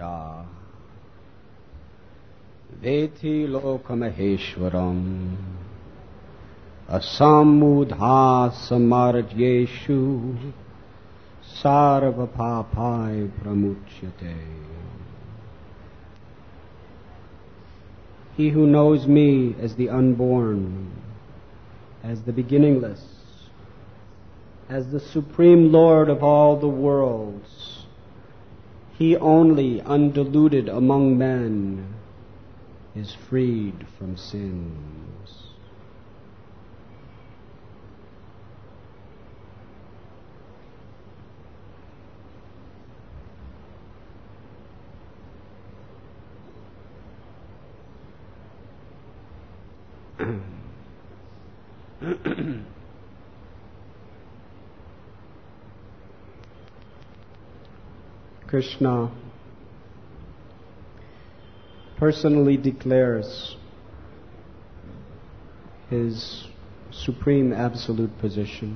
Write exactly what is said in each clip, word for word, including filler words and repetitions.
Ya Veti Lokamaheshwaram Asamudha Samarjyeshu Sarva Papai Pramuchyate. He who knows me as the unborn, as the beginningless, as the Supreme Lord of all the worlds, He only, undiluted among men, is freed from sins. Krishna personally declares his supreme absolute position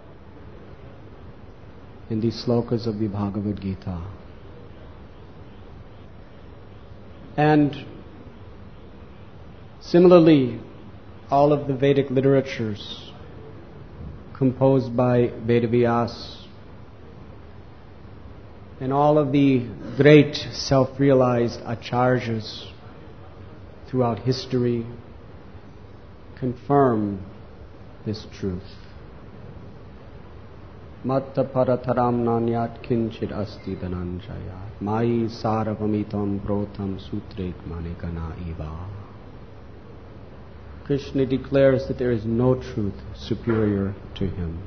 in these slokas of the Bhagavad Gita. And similarly, all of the Vedic literatures composed by Vedavyas and all of the great self-realized acharyas throughout history confirm this truth. Matta parataram nanyat kinchid asti dhananjayat mai saravamitam protam sutret manikana iva. Krishna declares that there is no truth superior to him.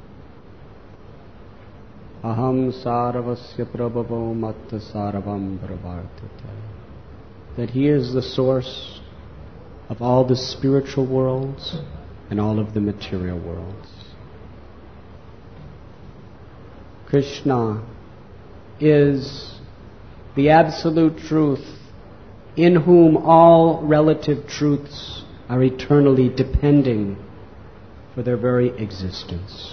Aham saravasya prabhavo matta saravam pravartate. That he is the source of all the spiritual worlds and all of the material worlds. Krishna is the absolute truth in whom all relative truths are eternally depending for their very existence.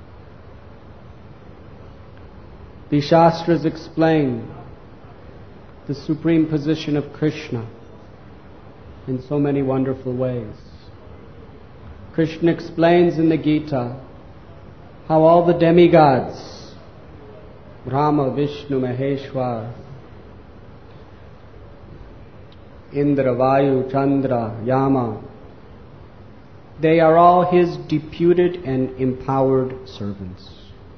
The Shastras explain the supreme position of Krishna in so many wonderful ways. Krishna explains in the Gita how all the demigods, Brahma, Vishnu, Maheshwar, Indra, Vayu, Chandra, Yama, they are all his deputed and empowered servants.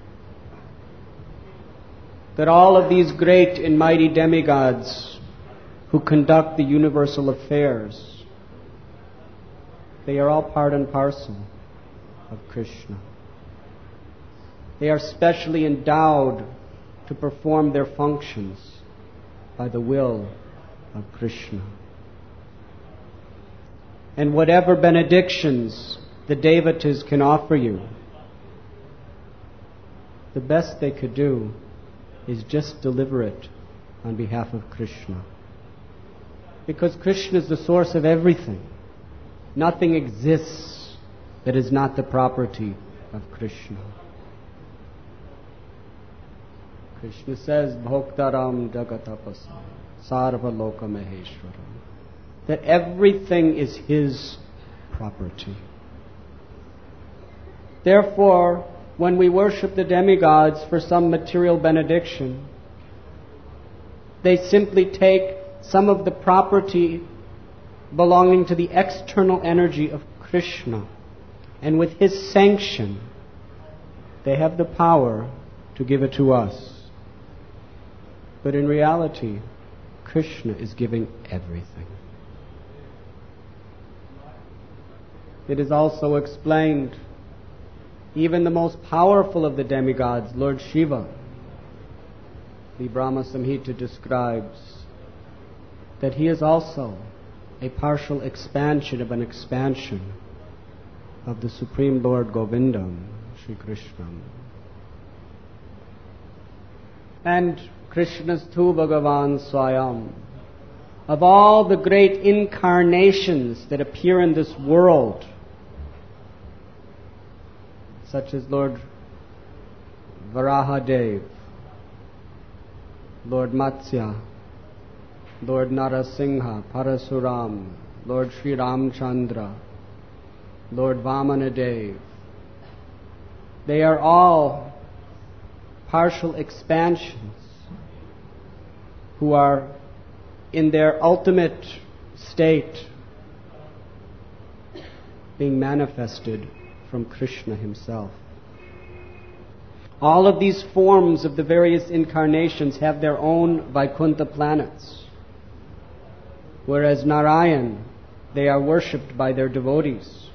That all of these great and mighty demigods who conduct the universal affairs, they are all part and parcel of Krishna. They are specially endowed to perform their functions by the will of Krishna. And whatever benedictions the devatas can offer you, the best they could do is just deliver it on behalf of Krishna. Because Krishna is the source of everything. Nothing exists that is not the property of Krishna. Krishna says, Bhoktaram Jagatapasam Sarva Loka Maheshwaram. That everything is his property. Therefore, when we worship the demigods for some material benediction, they simply take some of the property belonging to the external energy of Krishna, and with his sanction, they have the power to give it to us. But in reality, Krishna is giving everything. It is also explained, even the most powerful of the demigods, Lord Shiva, the Brahma Samhita describes that he is also a partial expansion of an expansion of the Supreme Lord Govindam, Sri Krishna. And Krishnastu Bhagavan Swayam. Of all the great incarnations that appear in this world, such as Lord Varahadev, Lord Matsya, Lord Narasingha, Parasuram, Lord Sri Ramchandra, Lord Vamanadev. They are all partial expansions who are in their ultimate state being manifested from Krishna himself. All of these forms of the various incarnations have their own Vaikuntha planets, whereas Narayan, they are worshipped by their devotees.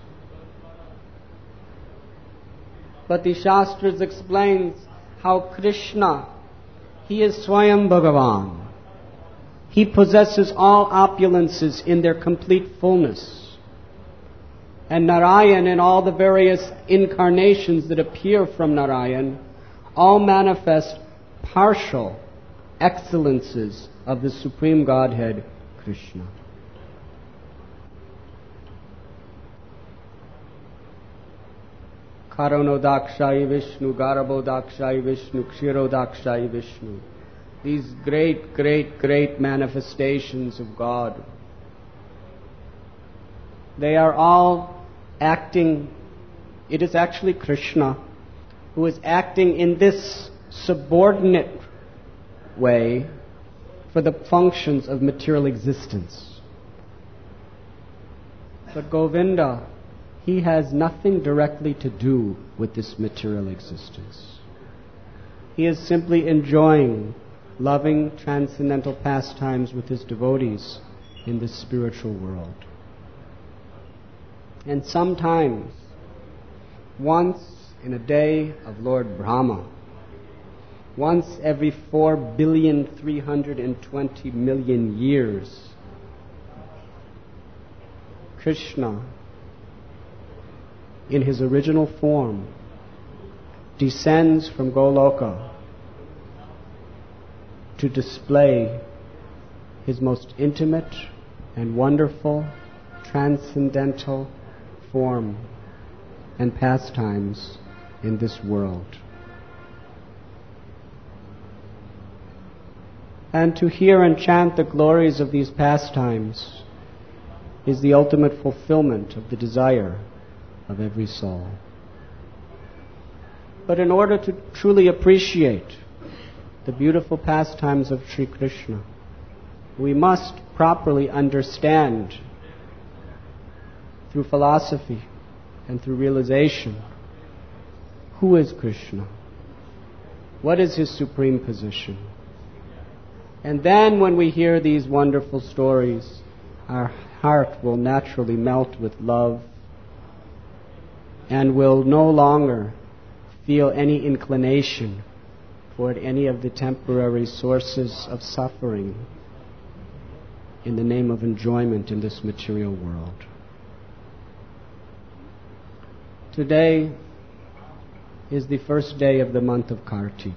But the Shastras explains how Krishna, he is Swayam Bhagavan. He possesses all opulences in their complete fullness. And Narayan and all the various incarnations that appear from Narayan all manifest partial excellences of the Supreme Godhead, Krishna. Karanodakshai Vishnu, Garabodakshai Vishnu, Kshirodakshai Vishnu. These great, great, great manifestations of God. They are all acting, it is actually Krishna who is acting in this subordinate way for the functions of material existence. But Govinda, he has nothing directly to do with this material existence. He is simply enjoying loving transcendental pastimes with his devotees in this spiritual world. And sometimes, once in a day of Lord Brahma, once every four billion three hundred twenty million years, Krishna, in his original form, descends from Goloka to display his most intimate and wonderful, transcendental form and pastimes in this world. And to hear and chant the glories of these pastimes is the ultimate fulfillment of the desire of every soul. But in order to truly appreciate the beautiful pastimes of Sri Krishna, we must properly understand through philosophy and through realization, who is Krishna? What is his supreme position? And then when we hear these wonderful stories, our heart will naturally melt with love and will no longer feel any inclination toward any of the temporary sources of suffering in the name of enjoyment in this material world. Today is the first day of the month of Kartik.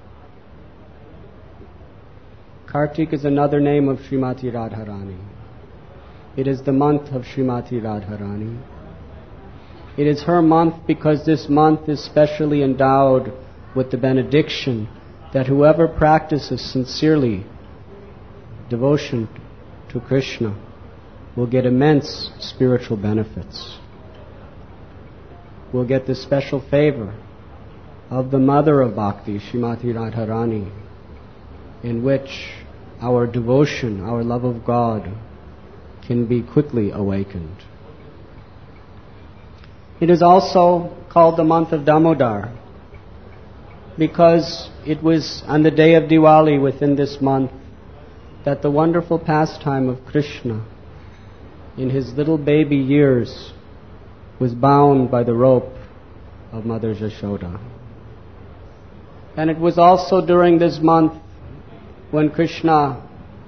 Kartik is another name of Srimati Radharani. It is the month of Srimati Radharani. It is her month because this month is specially endowed with the benediction that whoever practices sincerely devotion to Krishna will get immense spiritual benefits. Will get the special favor of the mother of Bhakti, Srimati Radharani, in which our devotion, our love of God can be quickly awakened. It is also called the month of Damodar because it was on the day of Diwali within this month that the wonderful pastime of Krishna in his little baby years was bound by the rope of Mother Yashoda. And it was also during this month when Krishna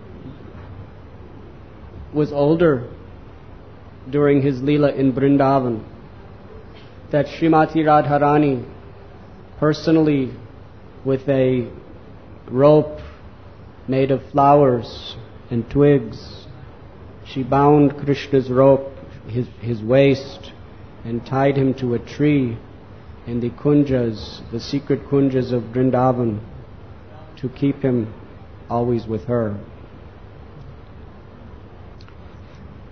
was older during his Leela in Vrindavan that Srimati Radharani personally with a rope made of flowers and twigs, she bound Krishna's rope, his, his waist, and tied him to a tree in the kunjas, the secret kunjas of Vrindavan, to keep him always with her.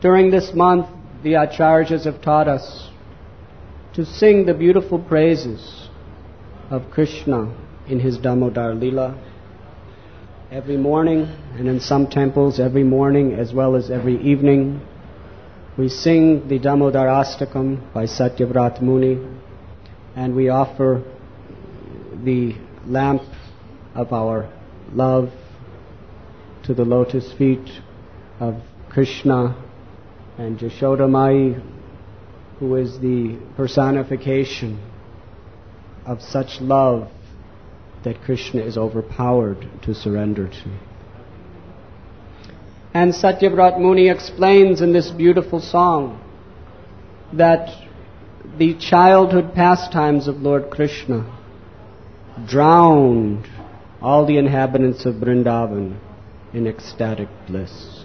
During this month, the Acharyas have taught us to sing the beautiful praises of Krishna in his Damodar Leela every morning, and in some temples every morning as well as every evening. We sing the Damodar Astakam by Satyavrat Muni, and we offer the lamp of our love to the lotus feet of Krishna and Jashoda Mai, who is the personification of such love that Krishna is overpowered to surrender to. And Satyavrat Muni explains in this beautiful song that the childhood pastimes of Lord Krishna drowned all the inhabitants of Vrindavan in ecstatic bliss.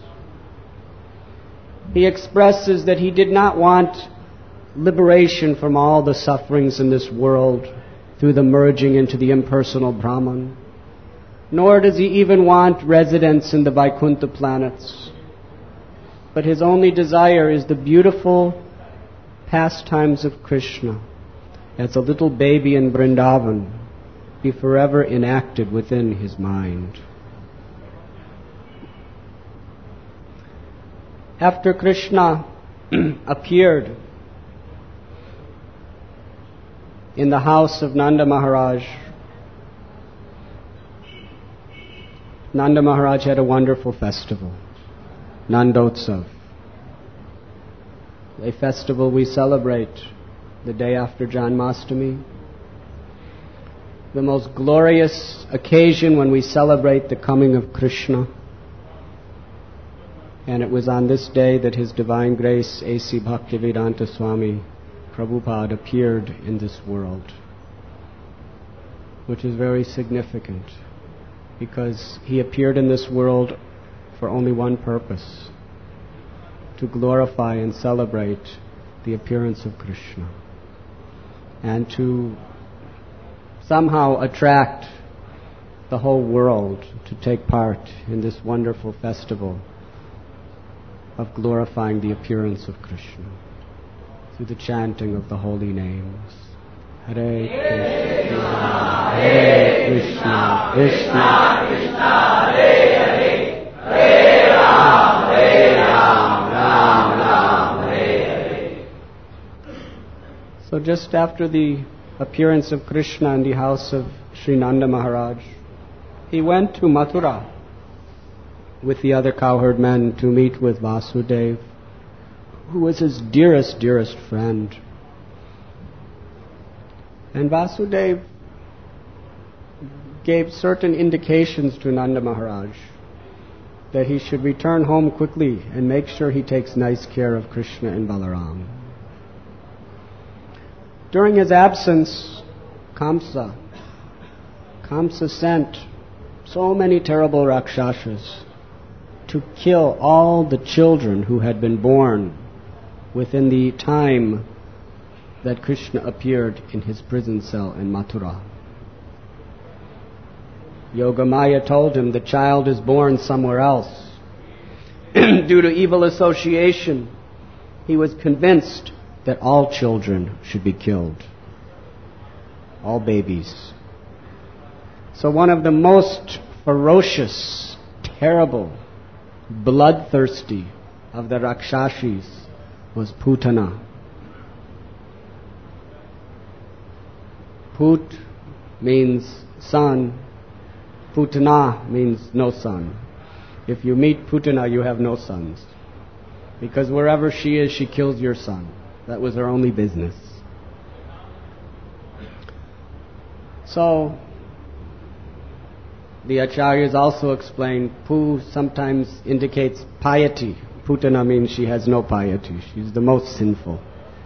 He expresses that he did not want liberation from all the sufferings in this world through the merging into the impersonal Brahman, nor does he even want residence in the Vaikuntha planets. But his only desire is the beautiful pastimes of Krishna as a little baby in Vrindavan be forever enacted within his mind. After Krishna appeared in the house of Nanda Maharaj, Nanda Maharaj had a wonderful festival, Nandotsav, a festival we celebrate the day after Janmashtami, the most glorious occasion when we celebrate the coming of Krishna. And it was on this day that His Divine Grace A C Bhaktivedanta Swami Prabhupada appeared in this world, which is very significant because he appeared in this world for only one purpose: to glorify and celebrate the appearance of Krishna and to somehow attract the whole world to take part in this wonderful festival of glorifying the appearance of Krishna through the chanting of the holy names. Hare Krishna, Hare Krishna, Krishna Krishna, Hare Hare, Hare Ram, Hare Ram, Ram Ram, Hare Hare. So just after the appearance of Krishna in the house of Sri Nanda Maharaj, he went to Mathura with the other cowherd men to meet with Vasudev, who was his dearest, dearest friend. And Vasudev gave certain indications to Nanda Maharaj that he should return home quickly and make sure he takes nice care of Krishna and Balaram. During his absence, Kamsa, Kamsa sent so many terrible Rakshasas to kill all the children who had been born within the time that Krishna appeared in his prison cell in Mathura. Yogamaya told him the child is born somewhere else. Due to evil association, he was convinced that all children should be killed, all babies. So one of the most ferocious, terrible, bloodthirsty of the Rakshashis was Putana. Put means son. Putana means no son. If you meet Putana, you have no sons. Because wherever she is, she kills your son. That was her only business. So, the Acharyas also explain Pu sometimes indicates piety. Putana means she has no piety. She's the most sinful.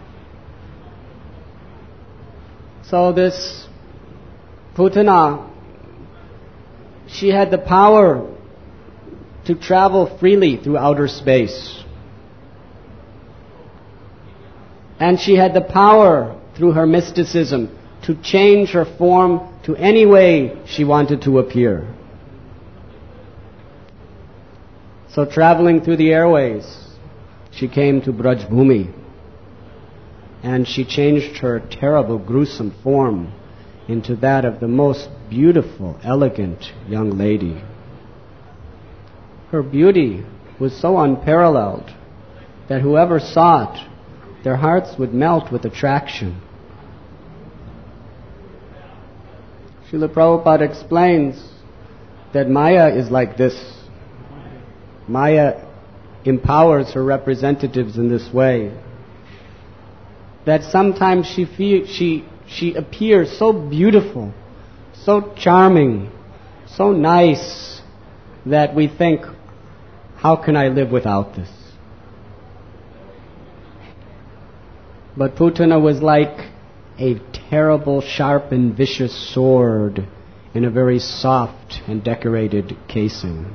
So this Putana, she had the power to travel freely through outer space. And she had the power, through her mysticism, to change her form to any way she wanted to appear. So traveling through the airways, she came to Braj Bhumi, and she changed her terrible, gruesome form into that of the most beautiful, elegant young lady. Her beauty was so unparalleled that whoever saw it, their hearts would melt with attraction. Srila Prabhupada explains that Maya is like this. Maya empowers her representatives in this way, that sometimes she feel, she she appears so beautiful, so charming, so nice, that we think, how can I live without this? But Putana was like a terrible, sharp and vicious sword in a very soft and decorated casing.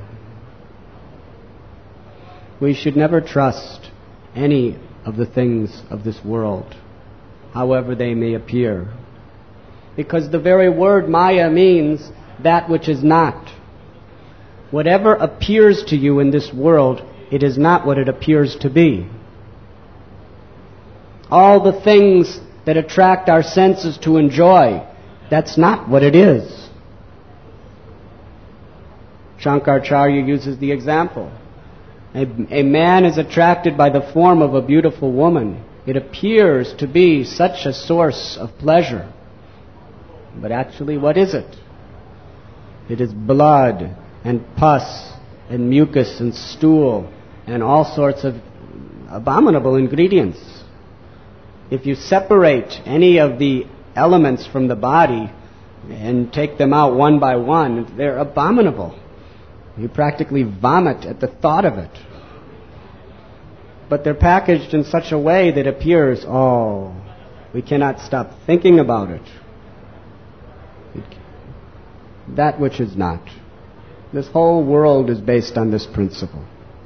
We should never trust any of the things of this world, however they may appear, because the very word Maya means that which is not. Whatever appears to you in this world, it is not what it appears to be. All the things that attract our senses to enjoy, that's not what it is. Shankaracharya uses the example. A, a man is attracted by the form of a beautiful woman. It appears to be such a source of pleasure. But actually, what is it? It is blood and pus and mucus and stool and all sorts of abominable ingredients. If you separate any of the elements from the body and take them out one by one, they're abominable. You practically vomit at the thought of it. But they're packaged in such a way that appears, oh, we cannot stop thinking about it. it. That which is not. This whole world is based on this principle.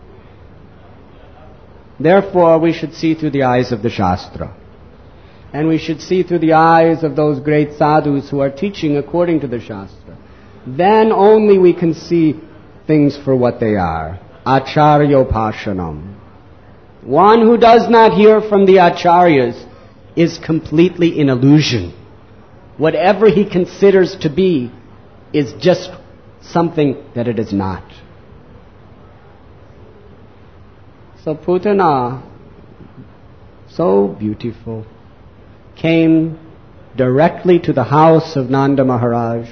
Therefore, we should see through the eyes of the Shastra. And we should see through the eyes of those great sadhus who are teaching according to the Shastra. Then only we can see things for what they are. Acharyopashanam. One who does not hear from the acharyas is completely in illusion. Whatever he considers to be is just something that it is not. So Putana, so beautiful, came directly to the house of Nanda Maharaj.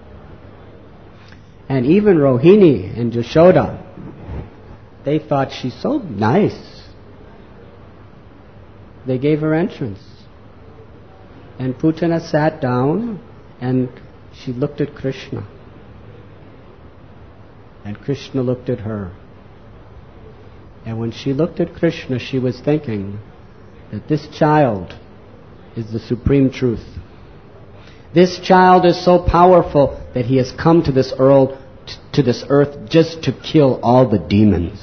And even Rohini and Jashoda, they thought she's so nice. They gave her entrance. And Putana sat down and she looked at Krishna. And Krishna looked at her. And when she looked at Krishna, she was thinking that this child is the supreme truth. This child is so powerful that he has come to this earth, to this earth just to kill all the demons.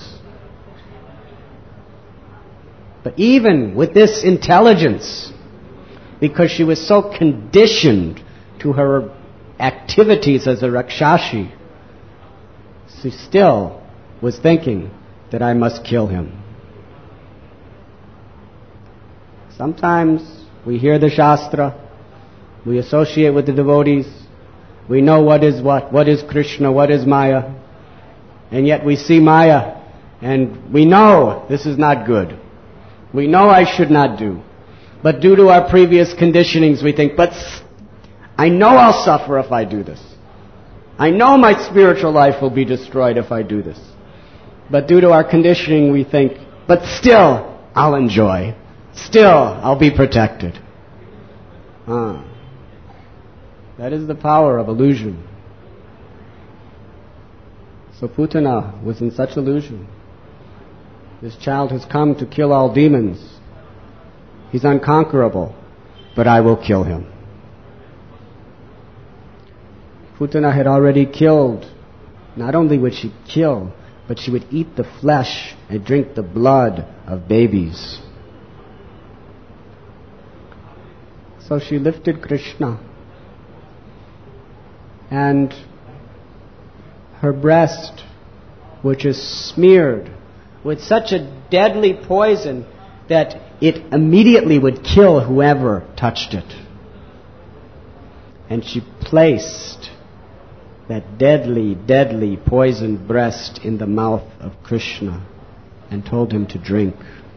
But even with this intelligence, because she was so conditioned to her activities as a Rakshashi, she still was thinking that I must kill him. Sometimes we hear the Shastra, we associate with the devotees, we know what is what, what is Krishna, what is Maya, and yet we see Maya and we know this is not good. We know I should not do. But due to our previous conditionings, we think, but I know I'll suffer if I do this. I know my spiritual life will be destroyed if I do this. But due to our conditioning, we think, but still, I'll enjoy. Still, I'll be protected. Ah. That is the power of illusion. So Putana was in such illusion. This child has come to kill all demons. He's unconquerable, but I will kill him. Putana had already killed. Not only would she kill, but she would eat the flesh and drink the blood of babies. So she lifted Krishna, and her breast, which is smeared with such a deadly poison that it immediately would kill whoever touched it. And she placed that deadly, deadly poisoned breast in the mouth of Krishna and told him to drink.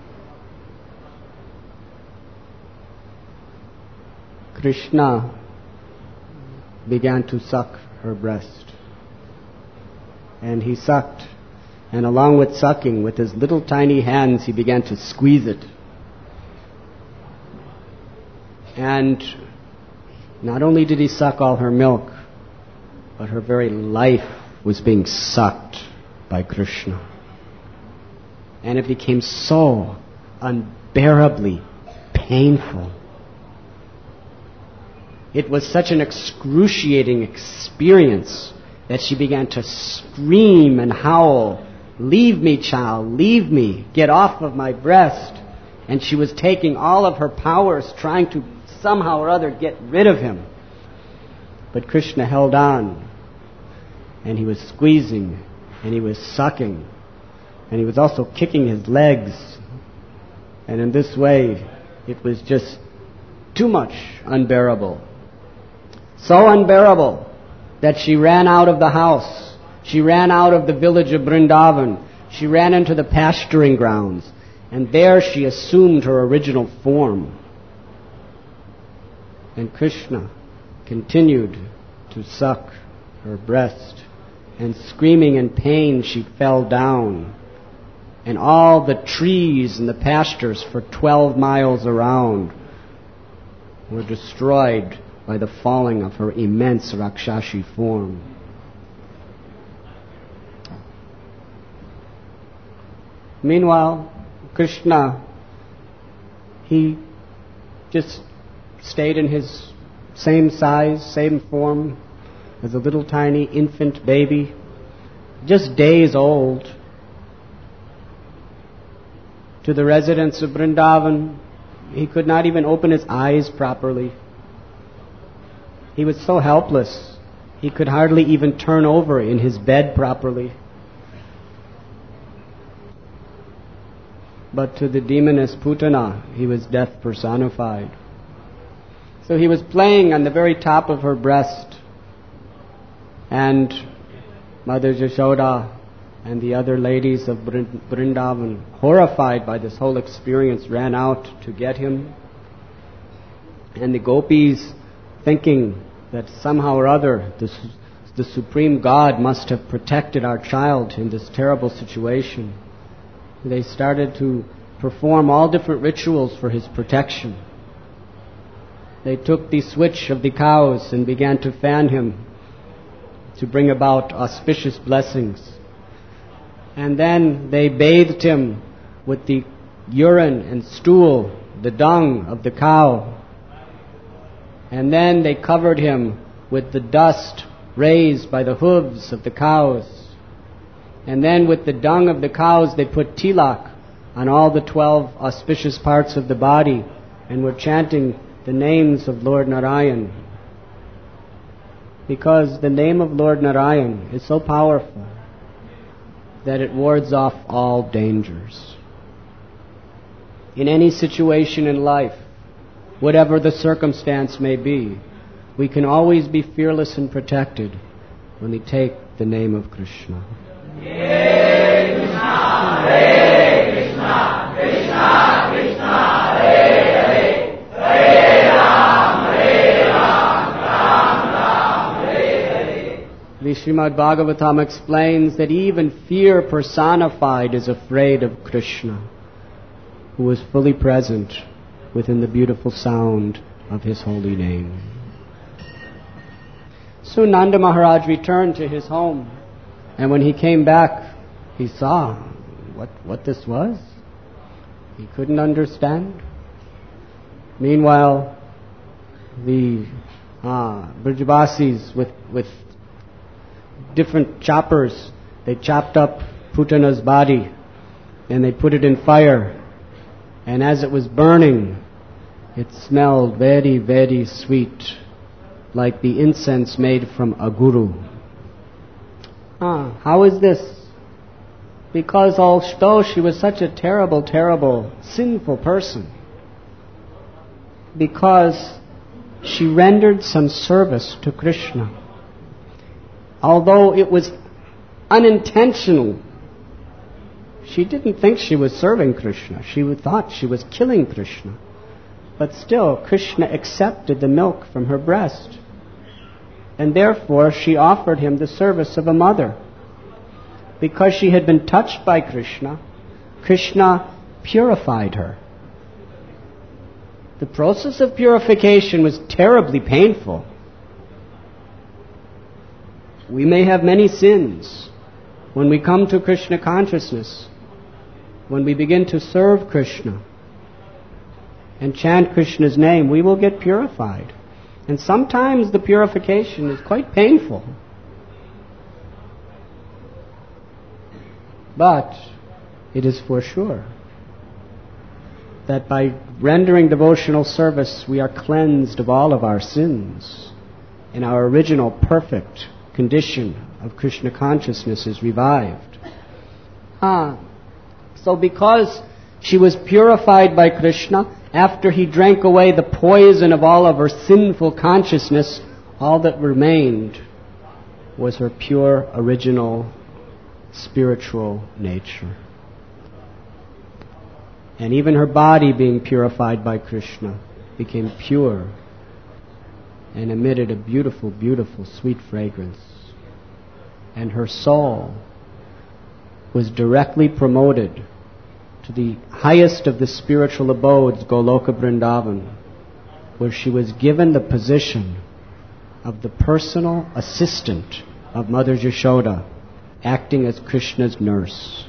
Krishna began to suck her breast. And he sucked. And along with sucking, with his little tiny hands, he began to squeeze it. And not only did he suck all her milk, but her very life was being sucked by Krishna. And it became so unbearably painful. It was such an excruciating experience that she began to scream and howl, "Leave me, child, leave me, get off of my breast." And she was taking all of her powers, trying to somehow or other get rid of him. But Krishna held on, and he was squeezing, and he was sucking, and he was also kicking his legs. And in this way, it was just too much unbearable. So unbearable that she ran out of the house. She ran out of the village of Vrindavan. She ran into the pasturing grounds, and there she assumed her original form. And Krishna continued to suck her breast, and screaming in pain she fell down. And all the trees and the pastures for twelve miles around were destroyed by the falling of her immense Rakshashi form. Meanwhile, Krishna, he just stayed in his same size, same form as a little tiny infant baby, just days old. To the residents of Vrindavan, he could not even open his eyes properly. He was so helpless, he could hardly even turn over in his bed properly. But to the demoness Putana, he was death personified. So he was playing on the very top of her breast. And Mother Yashoda and the other ladies of Vrindavan, horrified by this whole experience, ran out to get him. And the gopis, thinking that somehow or other the, the Supreme God must have protected our child in this terrible situation, they started to perform all different rituals for his protection. They took the switch of the cows and began to fan him to bring about auspicious blessings. And then they bathed him with the urine and stool, the dung of the cow. And then they covered him with the dust raised by the hooves of the cows. And then with the dung of the cows they put tilak on all the twelve auspicious parts of the body and were chanting the names of Lord Narayan. Because the name of Lord Narayan is so powerful that it wards off all dangers. In any situation in life, whatever the circumstance may be, we can always be fearless and protected when we take the name of Krishna. Hare Krishna, Hare Krishna, Krishna Krishna, Hare Hare, Hare Ram, Hare Ram, Ram Ram, Hare Hare. The Srimad Bhagavatam explains that even fear personified is afraid of Krishna, who is fully present within the beautiful sound of his holy name. So Nanda Maharaj returned to his home, and when he came back, he saw what, what this was. He couldn't understand. Meanwhile, the uh, Brajavasis with, with different choppers, they chopped up Putana's body and they put it in fire. And as it was burning, it smelled very, very sweet, like the incense made from aguru. Ah, how is this? Because although she was such a terrible, terrible, sinful person, because she rendered some service to Krishna, although it was unintentional, she didn't think she was serving Krishna. She thought she was killing Krishna. But still, Krishna accepted the milk from her breast. And therefore, she offered him the service of a mother. Because she had been touched by Krishna, Krishna purified her. The process of purification was terribly painful. We may have many sins. When we come to Krishna consciousness, when we begin to serve Krishna and chant Krishna's name, we will get purified. And sometimes the purification is quite painful. But it is for sure that by rendering devotional service, we are cleansed of all of our sins, and our original perfect condition of Krishna consciousness is revived. Ah, so because she was purified by Krishna, after he drank away the poison of all of her sinful consciousness, all that remained was her pure, original, spiritual nature. And even her body, being purified by Krishna, became pure and emitted a beautiful, beautiful, sweet fragrance. And her soul was directly promoted to the highest of the spiritual abodes, Goloka Vrindavan, where she was given the position of the personal assistant of Mother Yashoda, acting as Krishna's nurse.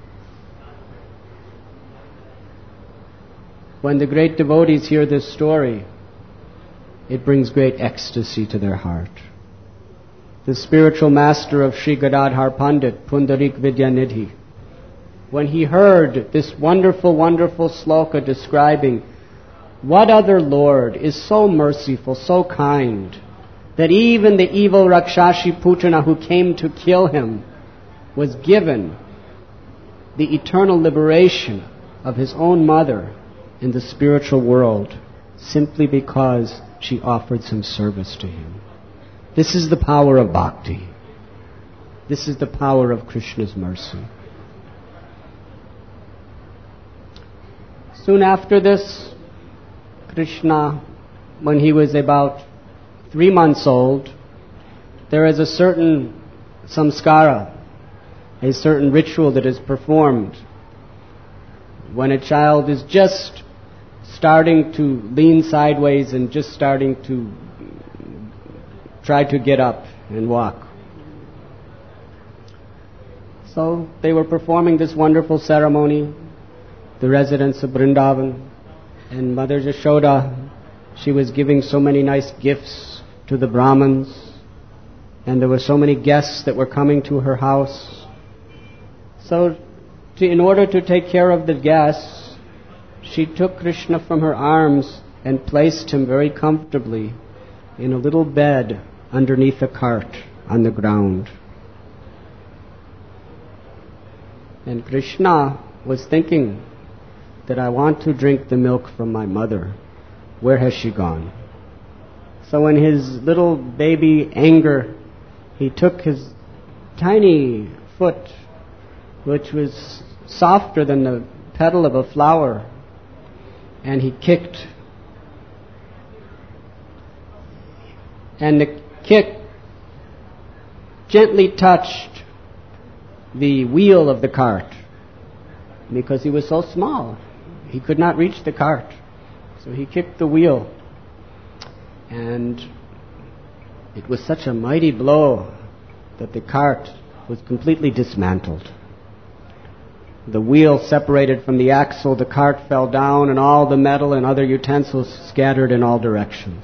When the great devotees hear this story, it brings great ecstasy to their heart. The spiritual master of Sri Gadadhar Pandit, Pundarik Vidyanidhi, when he heard this wonderful, wonderful sloka describing what other Lord is so merciful, so kind, that even the evil Rakshashi Putana who came to kill him was given the eternal liberation of his own mother in the spiritual world simply because she offered some service to him. This is the power of bhakti. This is the power of Krishna's mercy. Soon after this, Krishna, when he was about three months old, there is a certain samskara, a certain ritual that is performed when a child is just starting to lean sideways and just starting to try to get up and walk. So they were performing this wonderful ceremony, the residents of Vrindavan, and Mother Yashoda, she was giving so many nice gifts to the Brahmins, and there were so many guests that were coming to her house. So to, in order to take care of the guests, she took Krishna from her arms and placed him very comfortably in a little bed underneath a cart on the ground. And Krishna was thinking that I want to drink the milk from my mother. Where has she gone? So in his little baby anger, he took his tiny foot, which was softer than the petal of a flower, and he kicked. And the kick gently touched the wheel of the cart, because he was so small. He could not reach the cart. So he kicked the wheel. And it was such a mighty blow that the cart was completely dismantled. The wheel separated from the axle, the cart fell down, and all the metal and other utensils scattered in all directions.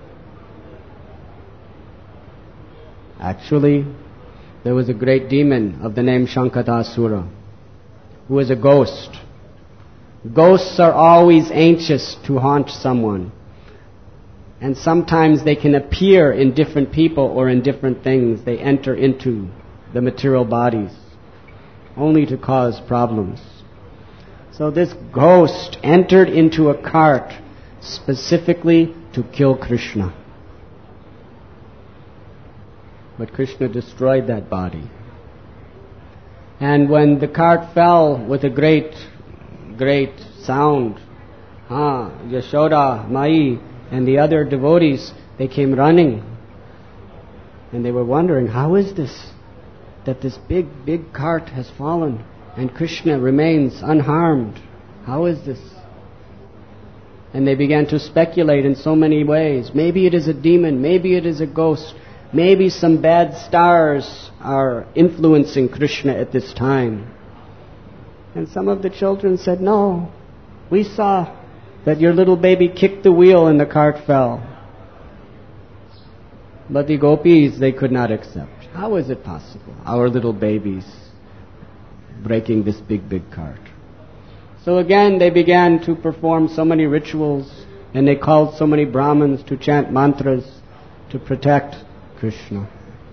Actually, there was a great demon of the name Shankatasura, who was a ghost. Ghosts are always anxious to haunt someone. And sometimes they can appear in different people or in different things. They enter into the material bodies. only to cause problems. So this ghost entered into a cart specifically to kill Krishna. But Krishna destroyed that body. And when the cart fell with a great, great sound, ah, Yashoda, Mai, and the other devotees, they came running. And they were wondering, how is this? That this big, big cart has fallen and Krishna remains unharmed. How is this? And they began to speculate in so many ways. Maybe it is a demon, maybe it is a ghost, maybe some bad stars are influencing Krishna at this time. And some of the children said, no, we saw that your little baby kicked the wheel and the cart fell. But the gopis, they could not accept. How is it possible? Our little babies breaking this big, big cart. So again, they began to perform so many rituals, and they called so many Brahmins to chant mantras to protect Krishna.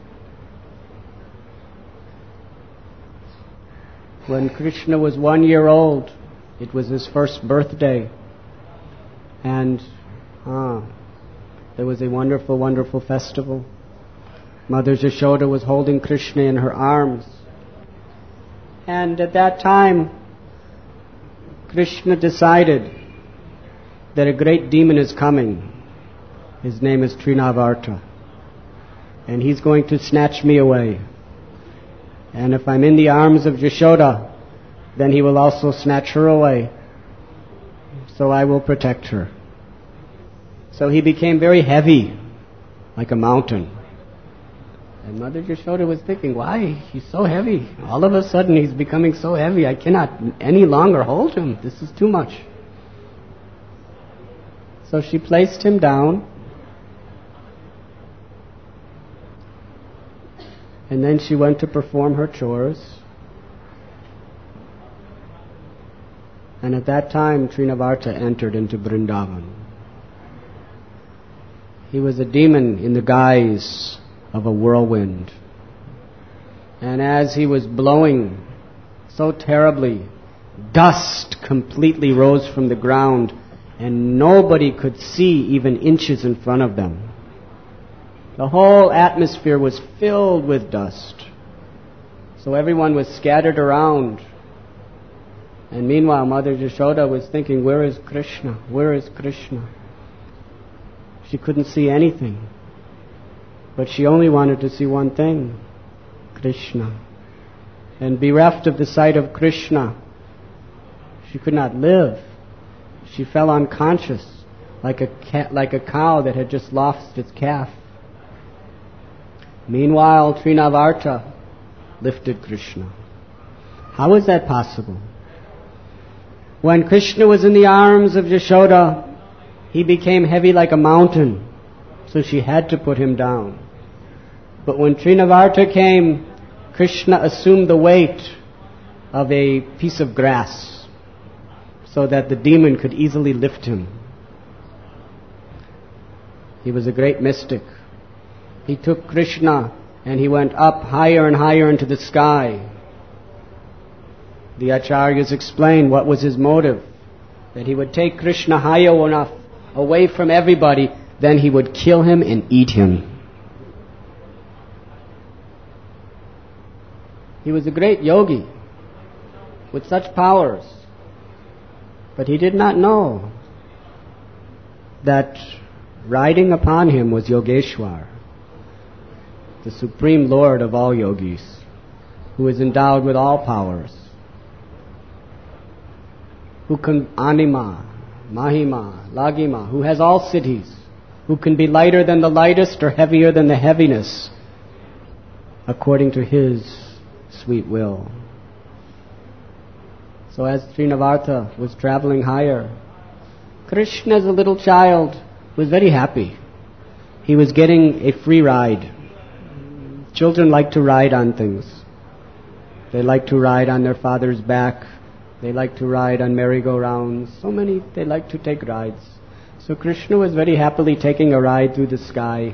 When Krishna was one year old, it was his first birthday, and ah, there was a wonderful, wonderful festival. Mother Yashoda was holding Krishna in her arms. And at that time, Krishna decided that a great demon is coming. His name is Trinavarta. And he's going to snatch me away. And if I'm in the arms of Yashoda, then he will also snatch her away. So I will protect her. So he became very heavy, like a mountain. And Mother Yashoda was thinking, why? He's so heavy. All of a sudden he's becoming so heavy, I cannot any longer hold him. This is too much. So she placed him down. And then she went to perform her chores. And at that time, Trinavarta entered into Vrindavan. He was a demon in the guise of a whirlwind. And as he was blowing so terribly, dust completely rose from the ground, and nobody could see even inches in front of them. The whole atmosphere was filled with dust. So everyone was scattered around. And meanwhile, Mother Yashoda was thinking, where is Krishna? Where is Krishna? She couldn't see anything. But she only wanted to see one thing, Krishna. And bereft of the sight of Krishna, she could not live. She fell unconscious, like a cat, like a cow that had just lost its calf. Meanwhile, Trinavarta lifted Krishna. How is that possible? When Krishna was in the arms of Yashoda, he became heavy like a mountain. So she had to put him down. But when Trinavarta came, Krishna assumed the weight of a piece of grass so that the demon could easily lift him. He was a great mystic. He took Krishna and he went up higher and higher into the sky. The Acharyas explained what was his motive. That he would take Krishna higher enough away from everybody, then he would kill him and eat him. He was a great yogi with such powers. But he did not know that riding upon him was Yogeshwar, the supreme lord of all yogis, who is endowed with all powers, who can anima, mahima, lagima, who has all siddhis, who can be lighter than the lightest or heavier than the heaviness, according to his sweet will. So as Trinavarta was traveling higher, Krishna, as a little child, was very happy. He was getting a free ride. Children like to ride on things. They like to ride on their father's back. They like to ride on merry-go-rounds. So many, they like to take rides. So Krishna was very happily taking a ride through the sky.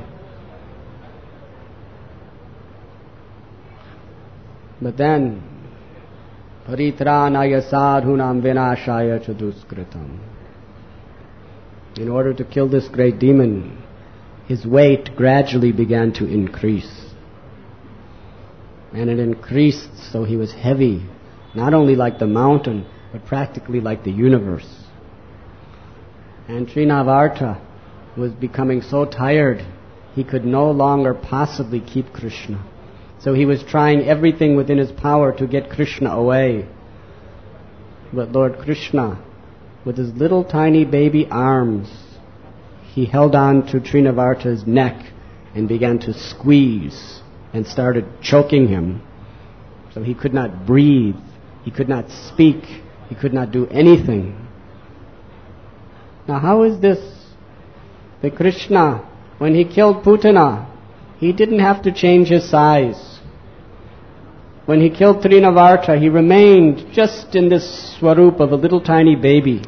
But then, Paritranaya sadhunam vinashaya chaduskritam. In order to kill this great demon, his weight gradually began to increase. And it increased so he was heavy, not only like the mountain, but practically like the universe. And Trinavarta was becoming so tired, he could no longer possibly keep Krishna. So he was trying everything within his power to get Krishna away. But Lord Krishna, with his little tiny baby arms, he held on to Trinavarta's neck and began to squeeze and started choking him. So he could not breathe, he could not speak, he could not do anything. Now how is this? The Krishna, when he killed Putana, he didn't have to change his size. When he killed Trinavarta, he remained just in this swarup of a little tiny baby.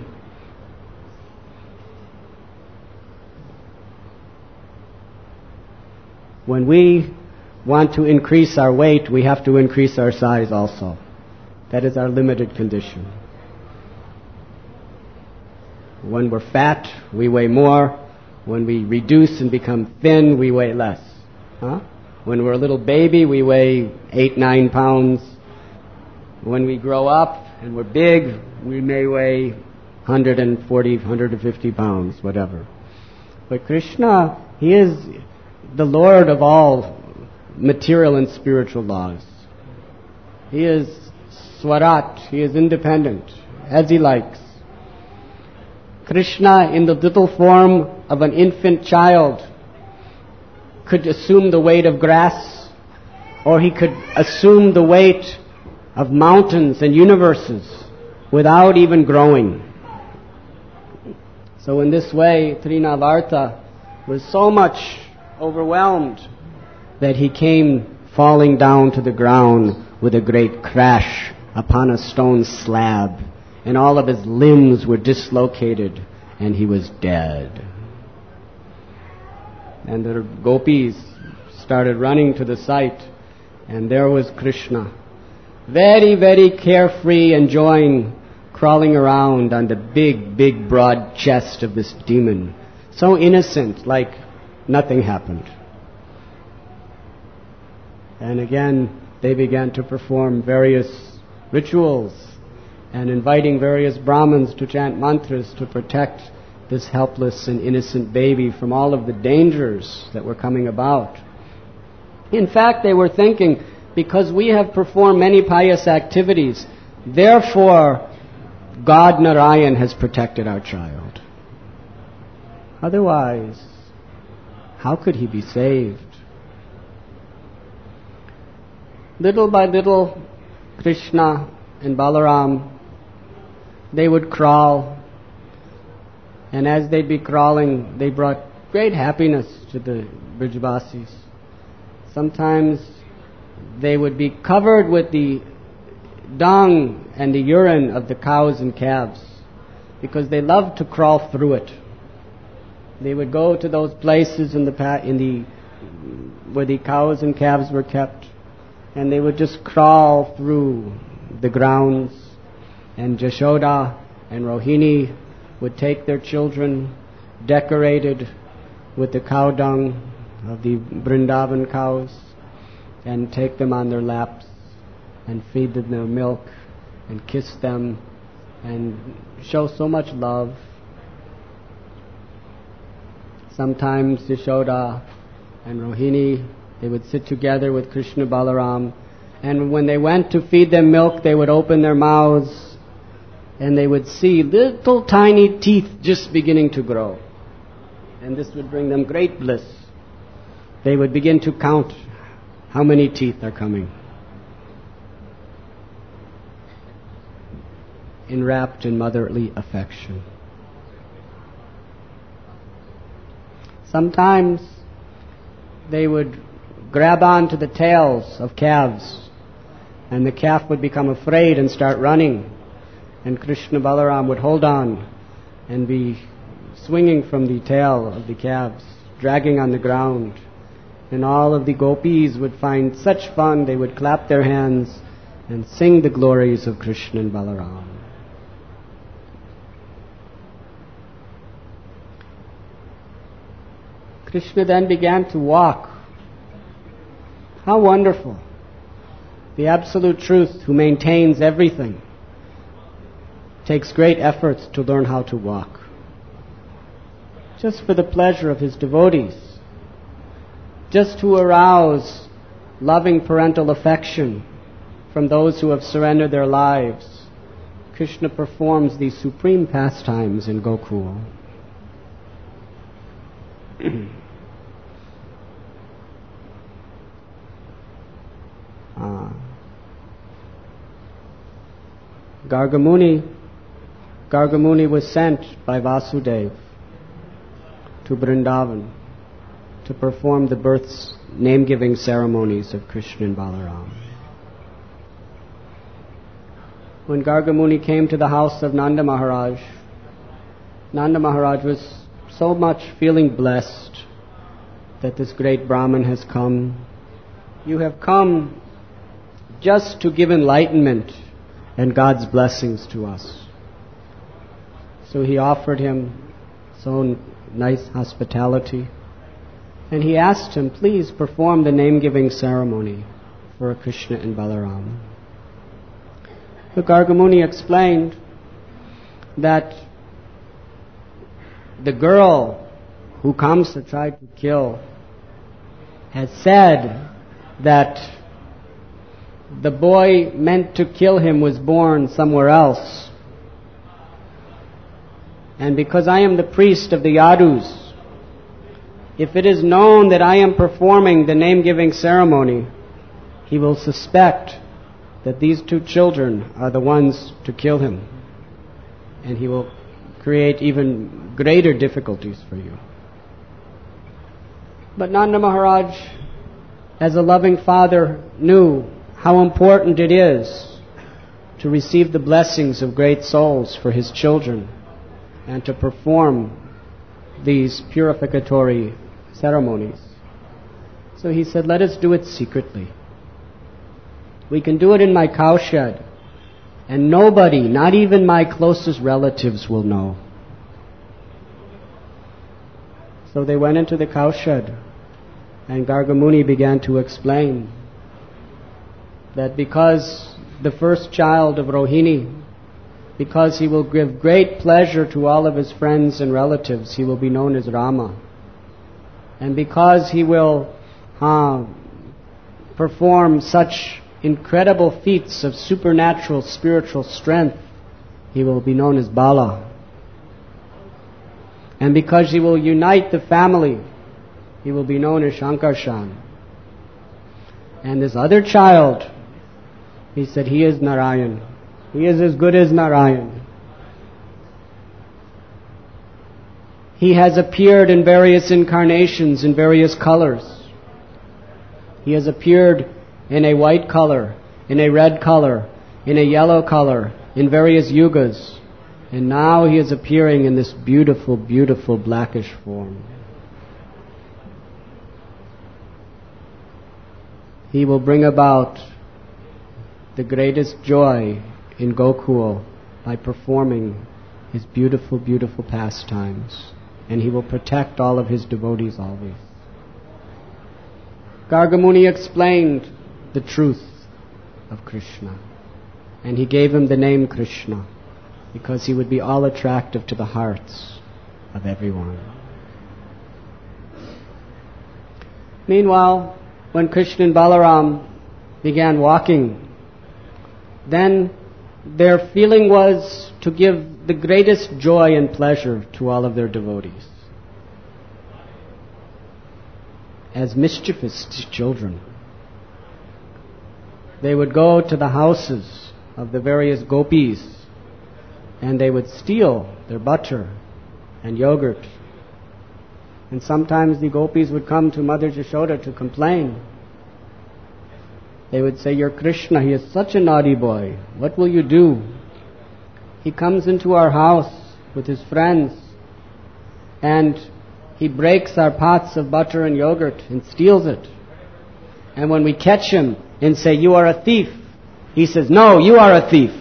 When we want to increase our weight, we have to increase our size also. That is our limited condition. When we're fat, we weigh more. When we reduce and become thin, we weigh less. Huh? When we're a little baby, we weigh eight, nine pounds. When we grow up and we're big, we may weigh one hundred forty, one hundred fifty pounds, whatever. But Krishna, he is the Lord of all material and spiritual laws. He is Swarat, he is independent, as he likes. Krishna, in the little form of an infant child, could assume the weight of grass, or he could assume the weight of mountains and universes without even growing. So in this way, Trinavarta was so much overwhelmed that he came falling down to the ground with a great crash upon a stone slab, and all of his limbs were dislocated, and he was dead. And the gopis started running to the site, and there was Krishna, very, very carefree, enjoying crawling around on the big, big, broad chest of this demon. So innocent, like nothing happened. And again, they began to perform various rituals and inviting various Brahmins to chant mantras to protect this helpless and innocent baby from all of the dangers that were coming about. In fact, they were thinking, because we have performed many pious activities, therefore God Narayan has protected our child. Otherwise, how could he be saved? Little by little, Krishna and Balaram, they would crawl, and as they'd be crawling, they brought great happiness to the Brijvasis. Sometimes they would be covered with the dung and the urine of the cows and calves, because they loved to crawl through it. They would go to those places in the pa- in the where the cows and calves were kept, and they would just crawl through the grounds. And Jashoda and Rohini would take their children, decorated with the cow dung of the Vrindavan cows, and take them on their laps and feed them their milk and kiss them and show so much love. Sometimes Yashoda and Rohini, they would sit together with Krishna Balaram, and when they went to feed them milk, they would open their mouths and they would see little tiny teeth just beginning to grow. And this would bring them great bliss. They would begin to count how many teeth are coming, enwrapped in motherly affection. Sometimes they would grab on to the tails of calves, and the calf would become afraid and start running, and Krishna Balaram would hold on and be swinging from the tail of the calves, dragging on the ground. And all of the gopis would find such fun, they would clap their hands and sing the glories of Krishna and Balaram. Krishna then began to walk. How wonderful! The Absolute Truth, who maintains everything, takes great efforts to learn how to walk, just for the pleasure of his devotees, just to arouse loving parental affection from those who have surrendered their lives. Krishna performs these supreme pastimes in Gokul. ah. Gargamuni, Gargamuni was sent by Vasudeva to Vrindavan to perform the birth name-giving ceremonies of Krishna and Balaram. When Gargamuni came to the house of Nanda Maharaj, Nanda Maharaj was so much feeling blessed that this great Brahmin has come. You have come just to give enlightenment and God's blessings to us. So he offered him so nice hospitality, and he asked him, please perform the name-giving ceremony for Krishna and Balaram. The Gargamuni explained that the girl who Kamsa tried to kill has said that the boy meant to kill him was born somewhere else. And because I am the priest of the Yadus, if it is known that I am performing the name-giving ceremony, he will suspect that these two children are the ones to kill him. And he will create even greater difficulties for you. But Nanda Maharaj, as a loving father, knew how important it is to receive the blessings of great souls for his children and to perform these purificatory ceremonies. So he said, let us do it secretly. We can do it in my cowshed, and nobody, not even my closest relatives, will know. So they went into the cowshed, and Gargamuni began to explain that because the first child of Rohini, because he will give great pleasure to all of his friends and relatives, he will be known as Rama. And because he will uh, perform such incredible feats of supernatural spiritual strength, he will be known as Bala. And because he will unite the family, he will be known as Shankarshan. And this other child, he said, he is Narayan. He is as good as Narayan. He has appeared in various incarnations, in various colors. He has appeared in a white color, in a red color, in a yellow color, in various yugas. And now he is appearing in this beautiful, beautiful blackish form. He will bring about the greatest joy in Gokul by performing his beautiful, beautiful pastimes. And he will protect all of his devotees always. Gargamuni explained the truth of Krishna. And he gave him the name Krishna because he would be all attractive to the hearts of everyone. Meanwhile, when Krishna and Balaram began walking, then their feeling was to give the greatest joy and pleasure to all of their devotees. As mischievous children, they would go to the houses of the various gopis and they would steal their butter and yogurt. And sometimes the gopis would come to Mother Yashoda to complain. They would say, your Krishna, he is such a naughty boy. What will you do? He comes into our house with his friends and he breaks our pots of butter and yogurt and steals it. And when we catch him and say, you are a thief, he says, no, you are a thief.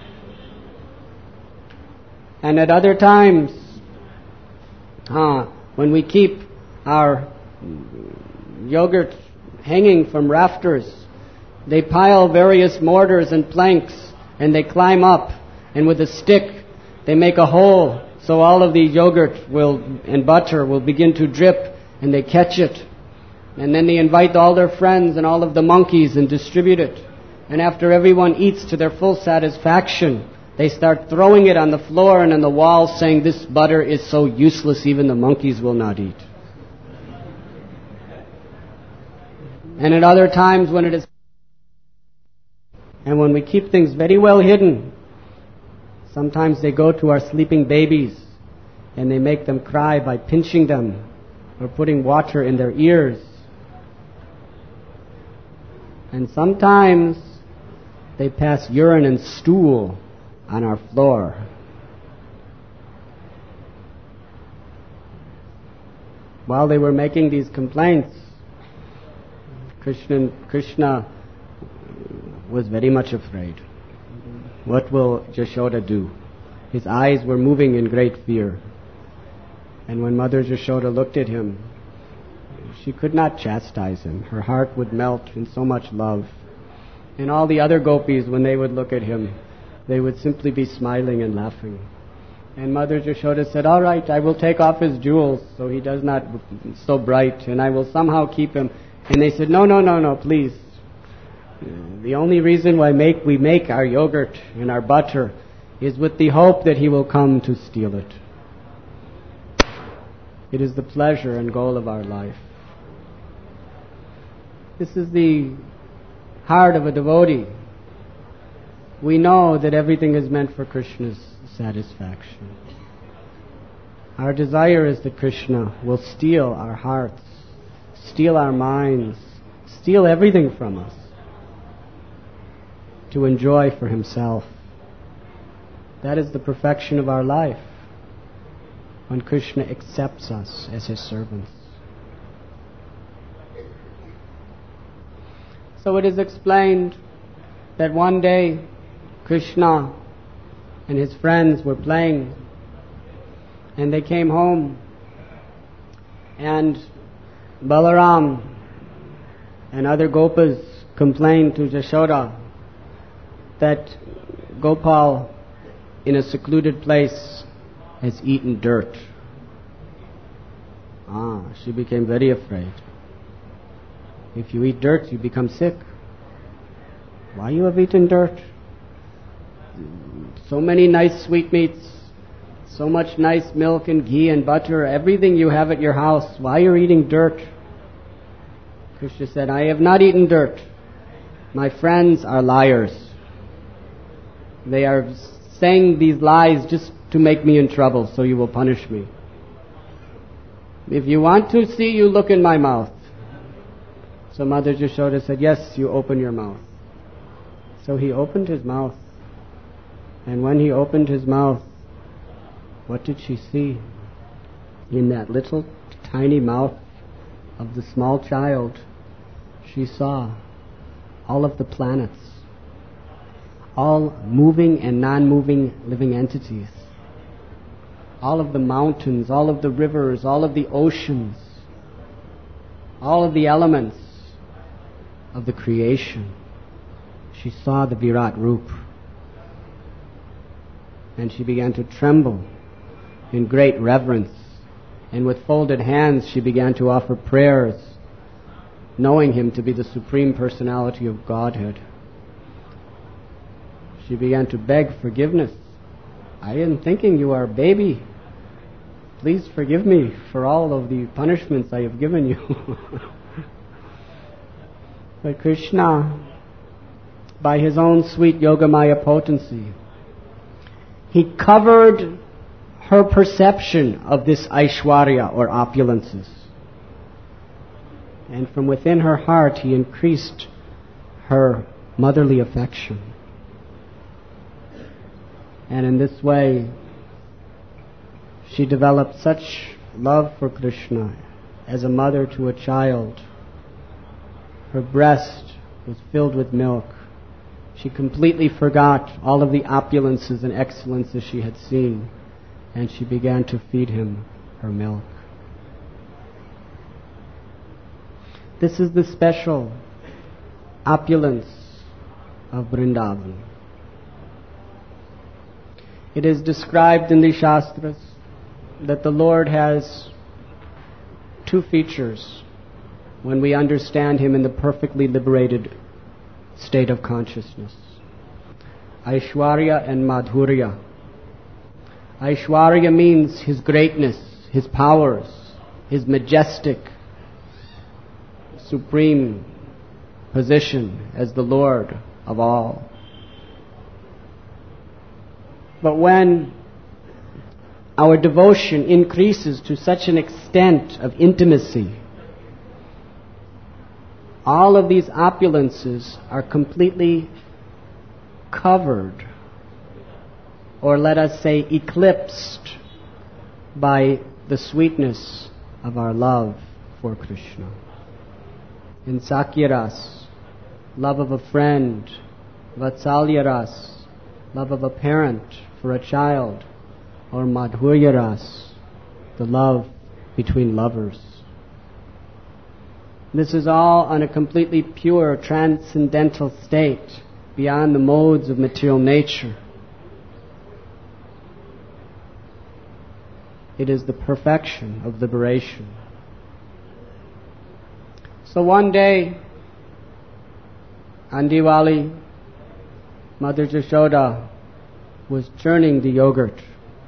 And at other times, uh, when we keep our yogurt hanging from rafters, they pile various mortars and planks, and they climb up, and with a stick, they make a hole, so all of the yogurt will and butter will begin to drip, and they catch it. And then they invite all their friends and all of the monkeys and distribute it. And after everyone eats to their full satisfaction, they start throwing it on the floor and on the walls, saying, this butter is so useless, even the monkeys will not eat. And at other times when it is... And when we keep things very well hidden, sometimes they go to our sleeping babies and they make them cry by pinching them or putting water in their ears. And sometimes they pass urine and stool on our floor. While they were making these complaints, Krishna, Krishna was very much afraid. What will Yashoda do? His eyes were moving in great fear. And when Mother Yashoda looked at him, she could not chastise him. Her heart would melt in so much love. And all the other gopis, when they would look at him, they would simply be smiling and laughing. And Mother Yashoda said, all right, I will take off his jewels so he does not so bright, and I will somehow keep him. And they said, no, no, no, no, please. The only reason why make, we make our yogurt and our butter is with the hope that he will come to steal it. It is the pleasure and goal of our life. This is the heart of a devotee. We know that everything is meant for Krishna's satisfaction. Our desire is that Krishna will steal our hearts, steal our minds, steal everything from us to enjoy for himself. That is the perfection of our life, when Krishna accepts us as his servants. So it is explained that one day Krishna and his friends were playing, and they came home, and Balaram and other Gopas complained to Yashoda that Gopal in a secluded place has eaten dirt. Ah, she became very afraid. If you eat dirt, you become sick. Why you have eaten dirt? So many nice sweetmeats, so much nice milk and ghee and butter, everything you have at your house. Why you're eating dirt? Krishna said, I have not eaten dirt. My friends are liars. They are saying these lies just to make me in trouble, so you will punish me. If you want to see, you look in my mouth. So Mother Yashoda said, yes, you open your mouth. So he opened his mouth. And when he opened his mouth, what did she see? In that little tiny mouth of the small child, she saw all of the planets, all moving and non-moving living entities, all of the mountains, all of the rivers, all of the oceans, all of the elements of the creation. She saw the Virat Roop, and she began to tremble in great reverence, and with folded hands she began to offer prayers, knowing him to be the Supreme Personality of Godhead. She began to beg forgiveness. I am thinking you are a baby. Please forgive me for all of the punishments I have given you. But Krishna, by his own sweet Yogamaya potency, he covered her perception of this Aishwarya or opulences. And from within her heart he increased her motherly affection. And in this way, she developed such love for Krishna as a mother to a child. Her breast was filled with milk. she completely forgot all of the opulences and excellences she had seen, and she began to feed him her milk. This is the special opulence of Vrindavan. It is described in the Shastras that the Lord has two features when we understand Him in the perfectly liberated state of consciousness: Aishwarya and Madhurya. Aishwarya means His greatness, His powers, His majestic, supreme position as the Lord of all. But when our devotion increases to such an extent of intimacy, all of these opulences are completely covered, or let us say eclipsed, by the sweetness of our love for Krishna. In Sakyaras, love of a friend; Vatsalyaras, love of a parent for a child; or Madhuryaras, the love between lovers. This is all on a completely pure, transcendental state, beyond the modes of material nature. It is the perfection of liberation. So one day, on Diwali, Mother Jashoda was churning the yogurt.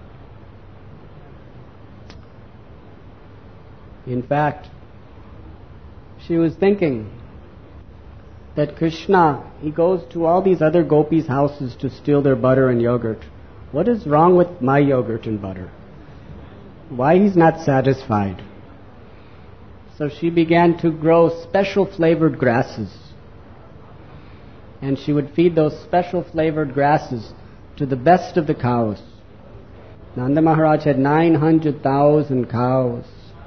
In fact, she was thinking that Krishna, he goes to all these other gopis' houses to steal their butter and yogurt. What is wrong with my yogurt and butter? Why he's not satisfied? So she began to grow special flavored grasses. And she would feed those special flavored grasses to the best of the cows. Nanda Maharaj had nine hundred thousand cows.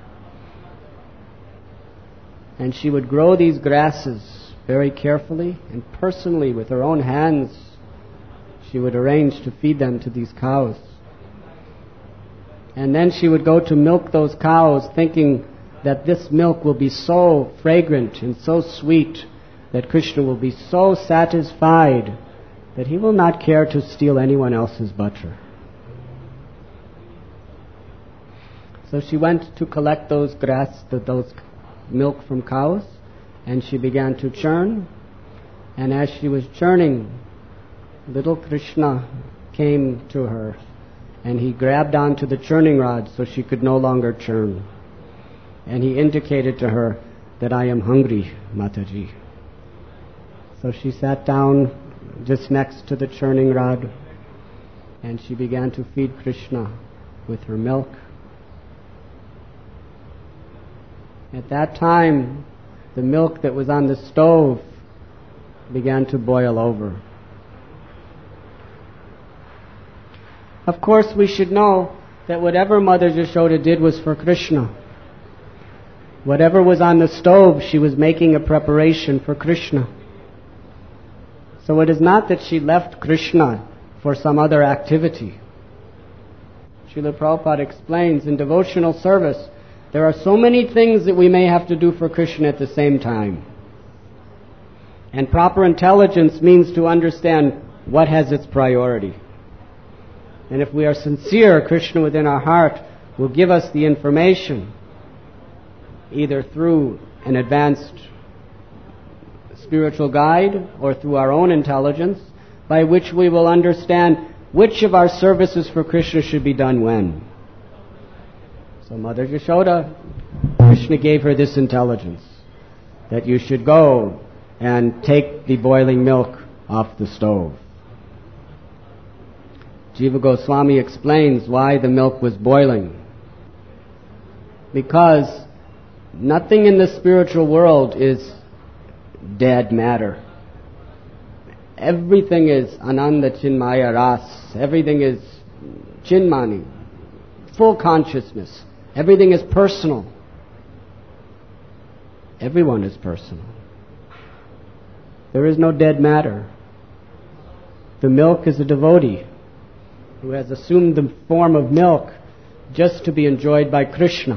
And she would grow these grasses very carefully and personally with her own hands. She would arrange to feed them to these cows. And then she would go to milk those cows, thinking that this milk will be so fragrant and so sweet that Krishna will be so satisfied that he will not care to steal anyone else's butter. So she went to collect those grass, those milk from cows, and she began to churn. And as she was churning, little Krishna came to her, and he grabbed onto the churning rod so she could no longer churn. And he indicated to her that, "I am hungry, Mataji." So she sat down just next to the churning rod, and she began to feed Krishna with her milk. At that time, the milk that was on the stove began to boil over. Of course, we should know that whatever Mother Jashoda did was for Krishna. Whatever was on the stove, she was making a preparation for Krishna. So it is not that she left Krishna for some other activity. Srila Prabhupada explains, in devotional service, there are so many things that we may have to do for Krishna at the same time. And proper intelligence means to understand what has its priority. And if we are sincere, Krishna within our heart will give us the information, either through an advanced spiritual guide or through our own intelligence, by which we will understand which of our services for Krishna should be done when. So Mother Jashoda, Krishna gave her this intelligence, that you should go and take the boiling milk off the stove. Jiva Goswami explains why the milk was boiling. Because nothing in the spiritual world is dead matter. Everything is Ananda Chinmaya Ras. Everything is Chinmani, full consciousness. Everything is personal. Everyone is personal. There is no dead matter. the milk is a devotee who has assumed the form of milk just to be enjoyed by Krishna.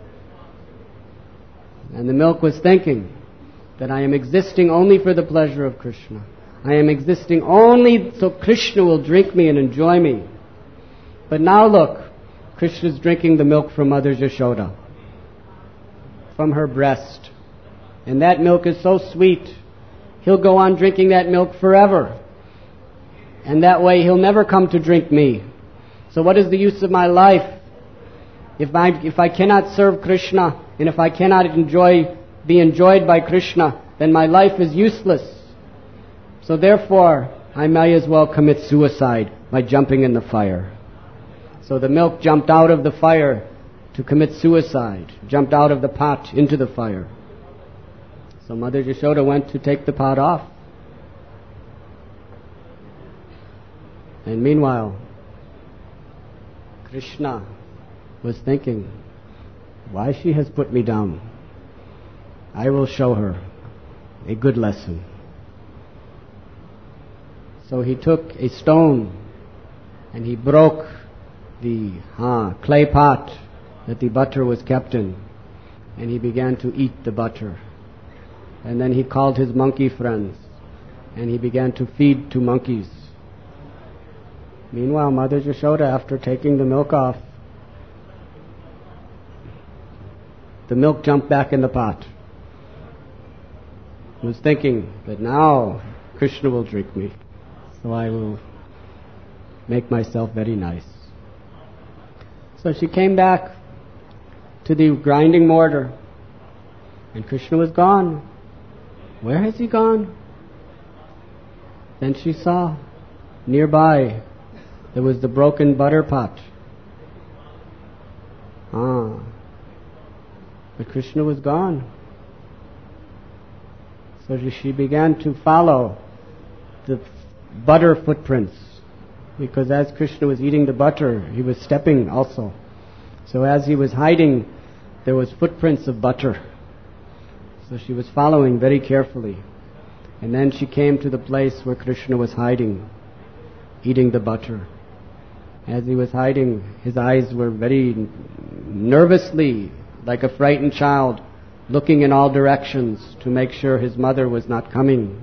And the milk was thinking that I am existing only for the pleasure of Krishna. I am existing only so Krishna will drink me and enjoy me. But now look, Krishna is drinking the milk from Mother Yashoda, from her breast. And that milk is so sweet, he'll go on drinking that milk forever. And that way he'll never come to drink me. So what is the use of my life if I, if I cannot serve Krishna, and if I cannot enjoy, be enjoyed by Krishna, then my life is useless. So therefore, I may as well commit suicide by jumping in the fire. So the milk jumped out of the fire to commit suicide, jumped out of the pot into the fire. So Mother Yashoda went to take the pot off. And meanwhile, Krishna was thinking, why she has put me down? I will show her a good lesson. So he took a stone and he broke the ah, clay pot that the butter was kept in, and he began to eat the butter. And then he called his monkey friends and he began to feed to monkeys. Meanwhile, Mother Yashoda, after taking the milk off, the milk jumped back in the pot. He was thinking that now Krishna will drink me, so I will make myself very nice. So she came back to the grinding mortar, and Krishna was gone. Where has he gone? Then she saw nearby there was the broken butter pot. Ah, but Krishna was gone. So she began to follow the butter footprints, because as Krishna was eating the butter, he was stepping also. So as he was hiding, there was footprints of butter. So she was following very carefully. And then she came to the place where Krishna was hiding, eating the butter. As he was hiding, his eyes were very nervously, like a frightened child, looking in all directions to make sure his mother was not coming.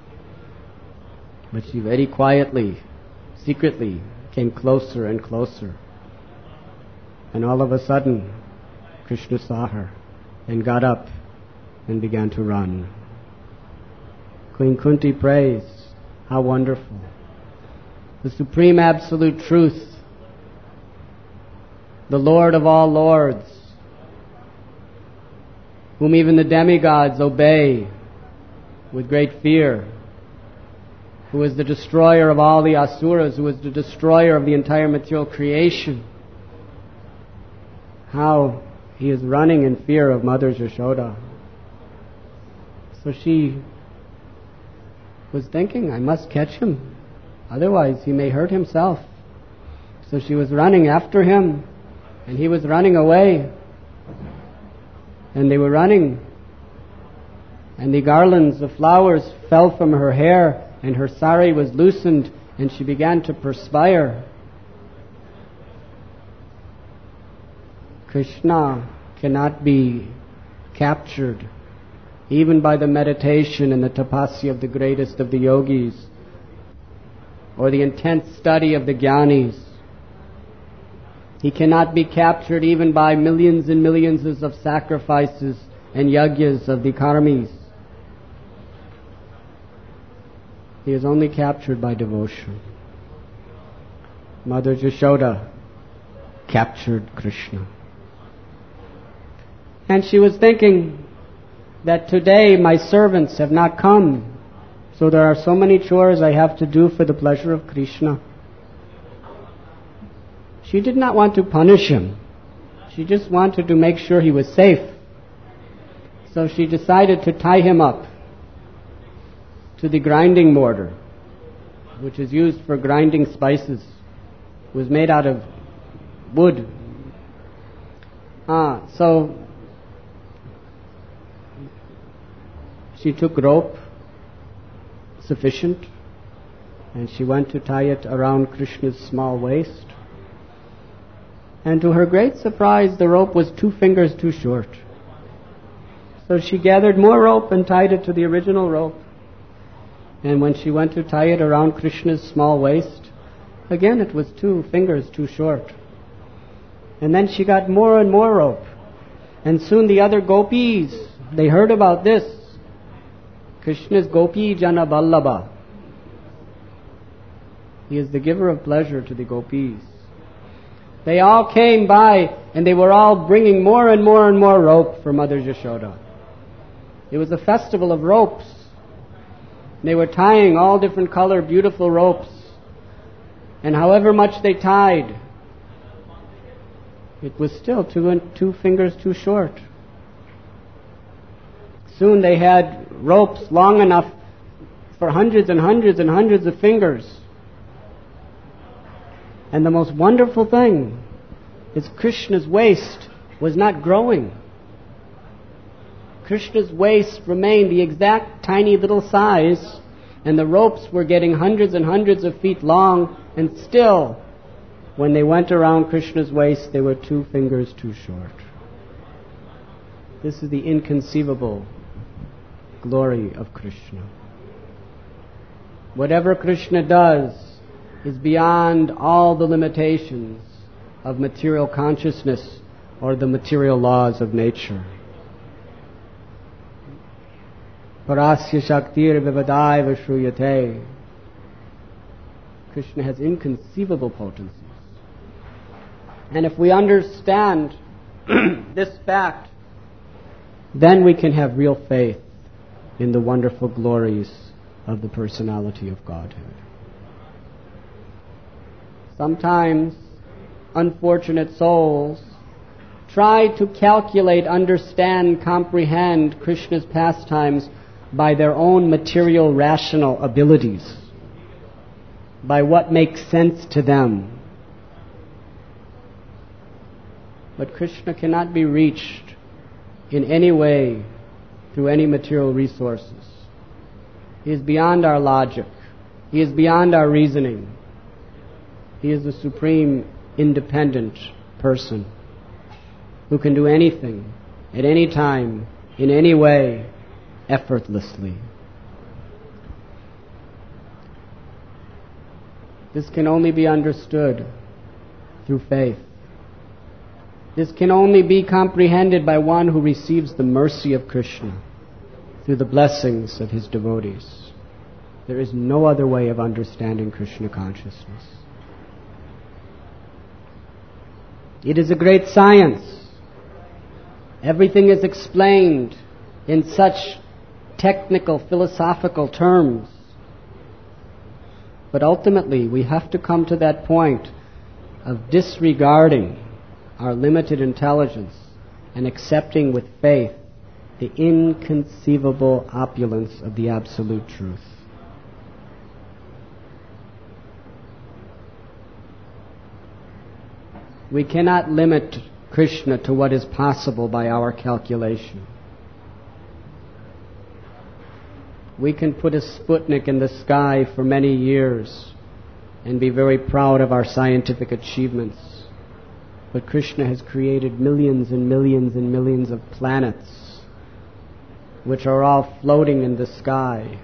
But she very quietly, secretly, came closer and closer. And all of a sudden, Krishna saw her and got up and began to run. Queen Kunti prays, how wonderful. The Supreme Absolute Truth, the Lord of all lords, whom even the demigods obey with great fear, who is the destroyer of all the asuras, who is the destroyer of the entire material creation. How he is running in fear of Mother Yashoda. So she was thinking, I must catch him, otherwise he may hurt himself. So she was running after him, and he was running away. And they were running, and the garlands of flowers fell from her hair, and her sari was loosened, and she began to perspire. Krishna cannot be captured even by the meditation and the tapasya of the greatest of the yogis, or the intense study of the jnanis. He cannot be captured even by millions and millions of sacrifices and yagyas of the karmis. He is only captured by devotion. Mother Yashoda captured Krishna. And she was thinking that today my servants have not come, so there are so many chores I have to do for the pleasure of Krishna. She did not want to punish him. She just wanted to make sure he was safe. So she decided to tie him up to the grinding mortar, which is used for grinding spices. It was made out of wood. Ah, so she took rope sufficient, and she went to tie it around Krishna's small waist. And to her great surprise, the rope was two fingers too short. So she gathered more rope and tied it to the original rope. And when she went to tie it around Krishna's small waist, again it was two fingers too short. And then she got more and more rope. And soon the other gopis, they heard about this. Krishna's Gopi Jana Vallabha. He is the giver of pleasure to the gopis. They all came by and they were all bringing more and more and more rope for Mother Yashoda. It was a festival of ropes. They were tying all different color, beautiful ropes. And however much they tied, it was still two, two fingers too short. Soon they had ropes long enough for hundreds and hundreds and hundreds of fingers. And the most wonderful thing is Krishna's waist was not growing. Krishna's waist remained the exact tiny little size, and the ropes were getting hundreds and hundreds of feet long, and still, when they went around Krishna's waist, they were two fingers too short. This is the inconceivable glory of Krishna. Whatever Krishna does is beyond all the limitations of material consciousness or the material laws of nature. Parasya Shaktir Vivadai Vashruyate. Krishna has inconceivable potencies. And if we understand this fact, then we can have real faith in the wonderful glories of the personality of Godhead. Sometimes unfortunate souls try to calculate, understand, comprehend Krishna's pastimes by their own material rational abilities, by what makes sense to them. But Krishna cannot be reached in any way through any material resources. He is beyond our logic. He is beyond our reasoning. He is the supreme independent person who can do anything, at any time, in any way, effortlessly. This can only be understood through faith. This can only be comprehended by one who receives the mercy of Krishna through the blessings of his devotees. There is no other way of understanding Krishna consciousness. It is a great science. Everything is explained in such technical, philosophical terms. But ultimately, we have to come to that point of disregarding our limited intelligence and accepting with faith the inconceivable opulence of the absolute truth. We cannot limit Krishna to what is possible by our calculation. We can put a Sputnik in the sky for many years and be very proud of our scientific achievements. But Krishna has created millions and millions and millions of planets which are all floating in the sky.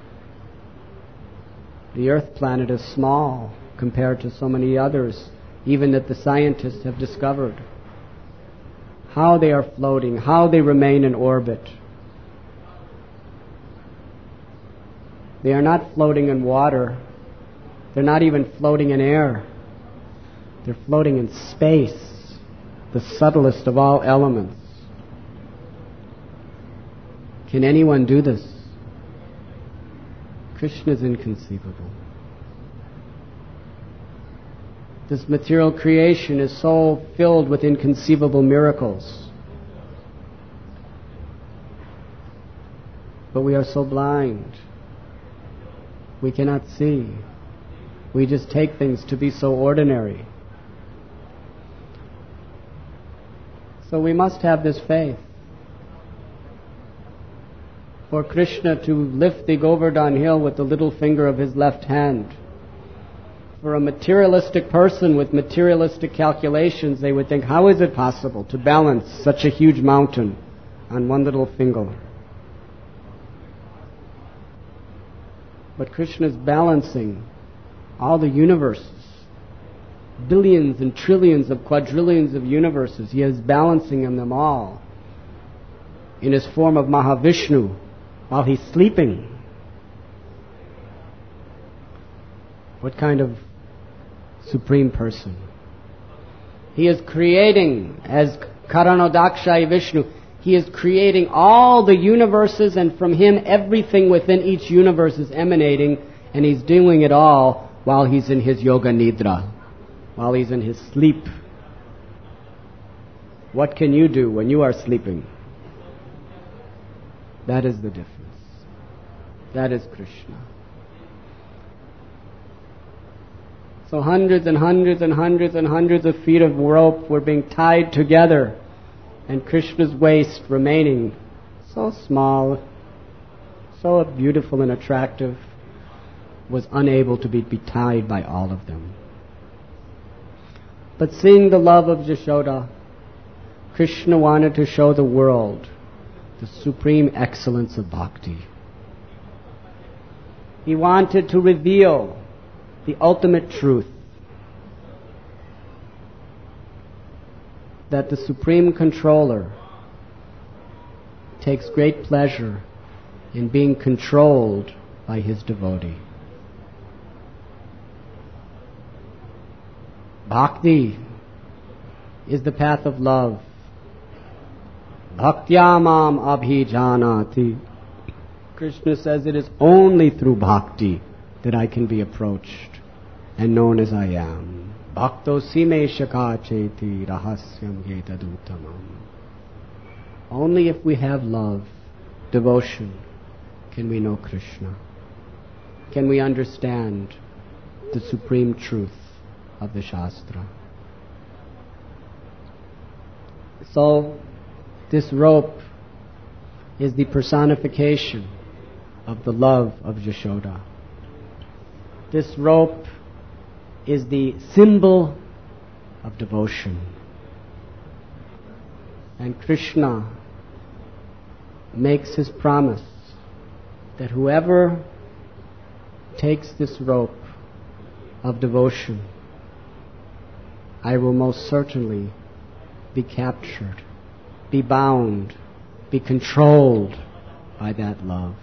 The Earth planet is small compared to so many others, even that the scientists have discovered. How they are floating, how they remain in orbit. They are not floating in water. They're not even floating in air. They're floating in space, the subtlest of all elements. Can anyone do this? Krishna is inconceivable. This material creation is so filled with inconceivable miracles. But we are so blind. We cannot see. We just take things to be so ordinary. So we must have this faith. for Krishna to lift the Govardhan hill with the little finger of his left hand. For a materialistic person with materialistic calculations, they would think, how is it possible to balance such a huge mountain on one little finger? But Krishna is balancing all the universes, billions and trillions of quadrillions of universes. He is balancing them all in his form of Mahavishnu while he's sleeping. What kind of supreme person? He is creating, as Karanodakshai Vishnu, he is creating all the universes, and from him everything within each universe is emanating, and he's doing it all while he's in his yoga nidra, while he's in his sleep. What can you do when you are sleeping? That is the difference. That is Krishna. So hundreds and hundreds and hundreds and hundreds of feet of rope were being tied together, and Krishna's waist remaining so small, so beautiful and attractive, was unable to be, be tied by all of them. But seeing the love of Yashoda, Krishna wanted to show the world the supreme excellence of bhakti. He wanted to reveal the ultimate truth, that the Supreme Controller takes great pleasure in being controlled by his devotee. Bhakti is the path of love. Bhaktya mam abhijanati. Krishna says it is only through bhakti that I can be approached and known as I am. Bhakto sime shaka cheti rahasyam yetaduttamam. Only if we have love, devotion, can we know Krishna. Can we understand the supreme truth of the Shastra. So, this rope is the personification of the love of Yashoda. This rope is the symbol of devotion. And Krishna makes his promise that whoever takes this rope of devotion, I will most certainly be captured, be bound, be controlled by that love.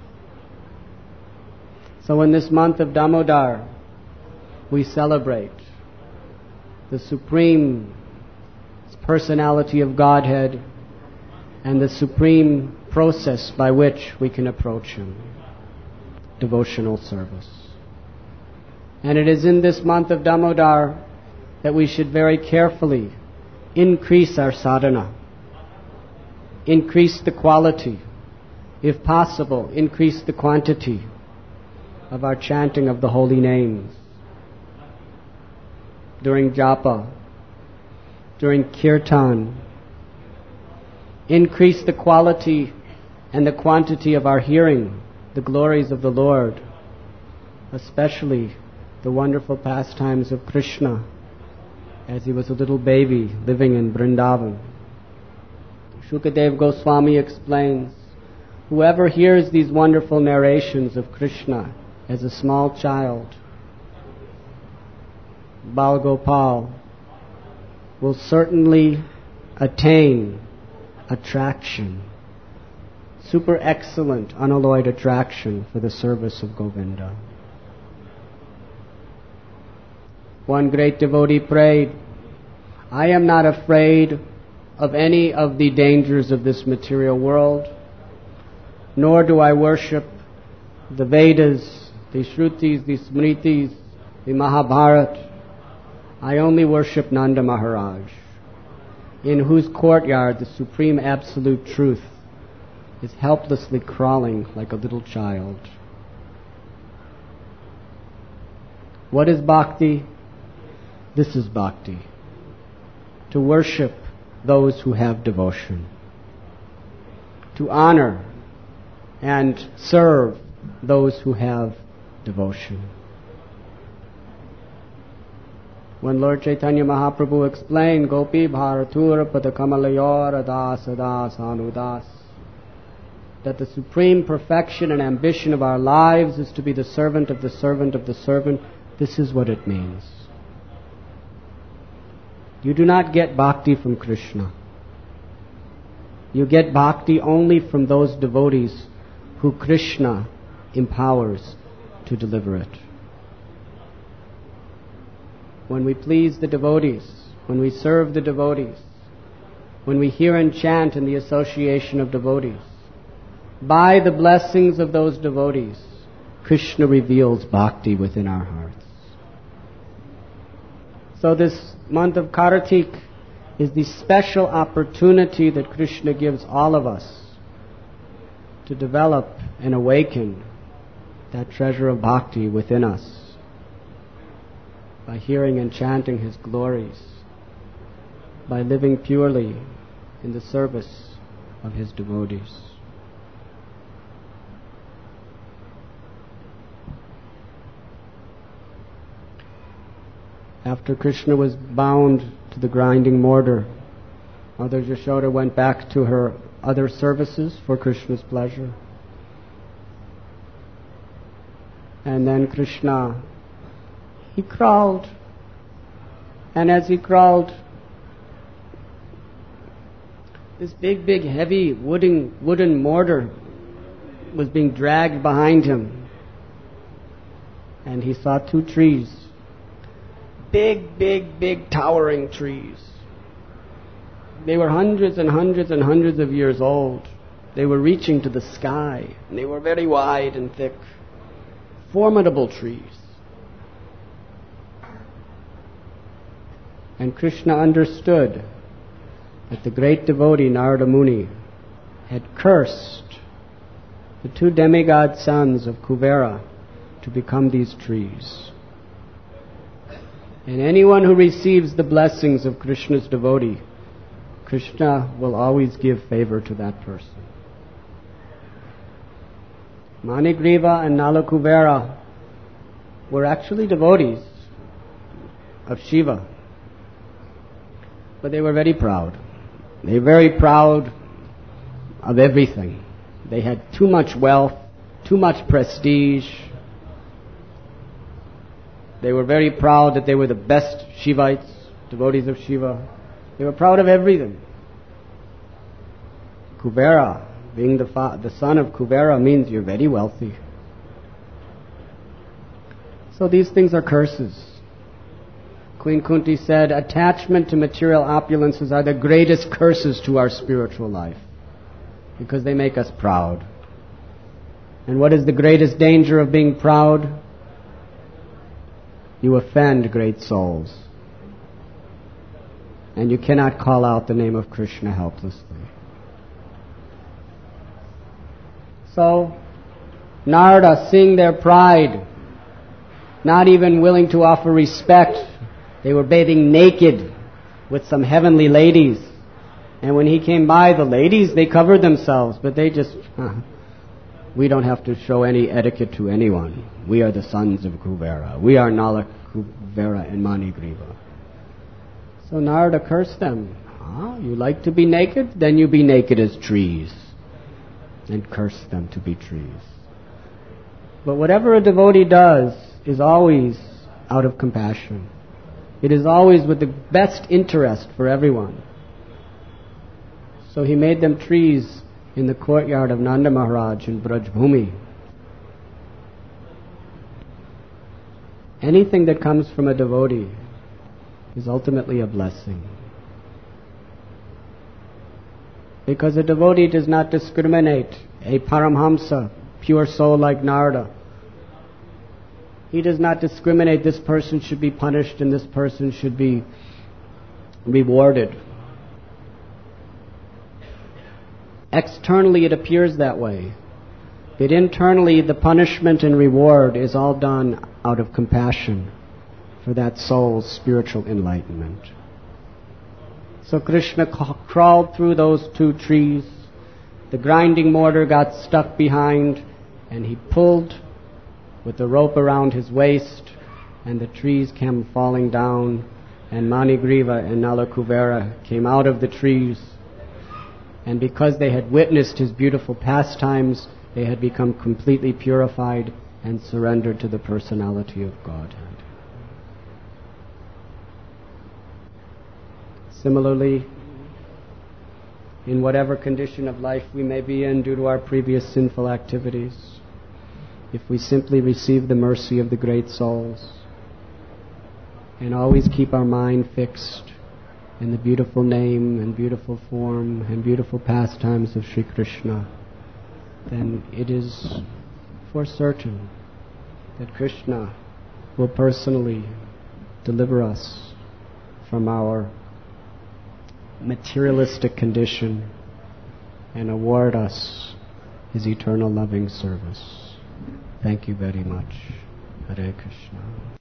So in this month of Damodar, we celebrate the supreme personality of Godhead and the supreme process by which we can approach Him, devotional service. And it is in this month of Damodar that we should very carefully increase our sadhana, increase the quality, if possible, increase the quantity of our chanting of the holy names during japa, during kirtan. Increase the quality and the quantity of our hearing the glories of the Lord, especially the wonderful pastimes of Krishna as he was a little baby living in Vrindavan. Shukadev Goswami explains, whoever hears these wonderful narrations of Krishna as a small child, Bal Gopal, will certainly attain attraction, super excellent, unalloyed attraction for the service of Govinda. One great devotee prayed, I am not afraid of any of the dangers of this material world, nor do I worship the Vedas, the Shrutis, the Smritis, the Mahabharata. I only worship Nanda Maharaj, in whose courtyard the supreme absolute truth is helplessly crawling like a little child. What is bhakti? This is bhakti. To worship those who have devotion. To honor and serve those who have devotion. When Lord Chaitanya Mahaprabhu explained Gopi Bharatura Padakamalayora Das Das Anudas, that the supreme perfection and ambition of our lives is to be the servant of the servant of the servant, this is what it means. You do not get bhakti from Krishna. You get bhakti only from those devotees who Krishna empowers to deliver it. When we please the devotees, when we serve the devotees, when we hear and chant in the association of devotees, by the blessings of those devotees, Krishna reveals bhakti within our hearts. So this month of Kartik is the special opportunity that Krishna gives all of us to develop and awaken that treasure of bhakti within us by hearing and chanting His glories, by living purely in the service of His devotees. After Krishna was bound to the grinding mortar, Mother Yashoda went back to her other services for Krishna's pleasure. And then Krishna, he crawled. And as he crawled, this big, big, heavy wooden, wooden mortar was being dragged behind him. And he saw two trees. Big, big, big, towering trees. They were hundreds and hundreds and hundreds of years old. They were reaching to the sky. And they were very wide and thick. Formidable trees. And Krishna understood that the great devotee Narada Muni had cursed the two demigod sons of Kuvera to become these trees. And anyone who receives the blessings of Krishna's devotee, Krishna will always give favor to that person. Manigriva and Nalakuvera were actually devotees of Shiva. But they were very proud. They were very proud of everything. They had too much wealth, too much prestige. They were very proud that they were the best Shivites, devotees of Shiva. They were proud of everything. Kuvera, being the, fa- the son of Kuvera, means you're very wealthy. So these things are curses. Queen Kunti said, attachment to material opulences are the greatest curses to our spiritual life because they make us proud. And what is the greatest danger of being proud? You offend great souls. And you cannot call out the name of Krishna helplessly. So, Narada, seeing their pride, not even willing to offer respect, they were bathing naked with some heavenly ladies. And when he came by, the ladies, they covered themselves, but they just, uh, we don't have to show any etiquette to anyone. We are the sons of Kuvera. We are Nala Kuvera and Manigriva. So Narada cursed them. Ah, you like to be naked? Then you be naked as trees. And curse them to be trees. But whatever a devotee does is always out of compassion. It is always with the best interest for everyone. So he made them trees in the courtyard of Nanda Maharaj in Brajbhumi. Anything that comes from a devotee is ultimately a blessing. Because a devotee does not discriminate. A Paramhamsa, pure soul like Narada, he does not discriminate. This person should be punished and this person should be rewarded. Externally it appears that way. But internally the punishment and reward is all done out of compassion for that soul's spiritual enlightenment. So Krishna ca- crawled through those two trees the grinding mortar got stuck behind, and he pulled with the rope around his waist, and the trees came falling down, and Manigriva and Nalakuvera came out of the trees. And because they had witnessed his beautiful pastimes, they had become completely purified and surrendered to the personality of Godhead. Similarly, in whatever condition of life we may be in due to our previous sinful activities, if we simply receive the mercy of the great souls and always keep our mind fixed in the beautiful name and beautiful form and beautiful pastimes of Sri Krishna, then it is for certain that Krishna will personally deliver us from our materialistic condition and award us His eternal loving service. Thank you very much. Hare Krishna.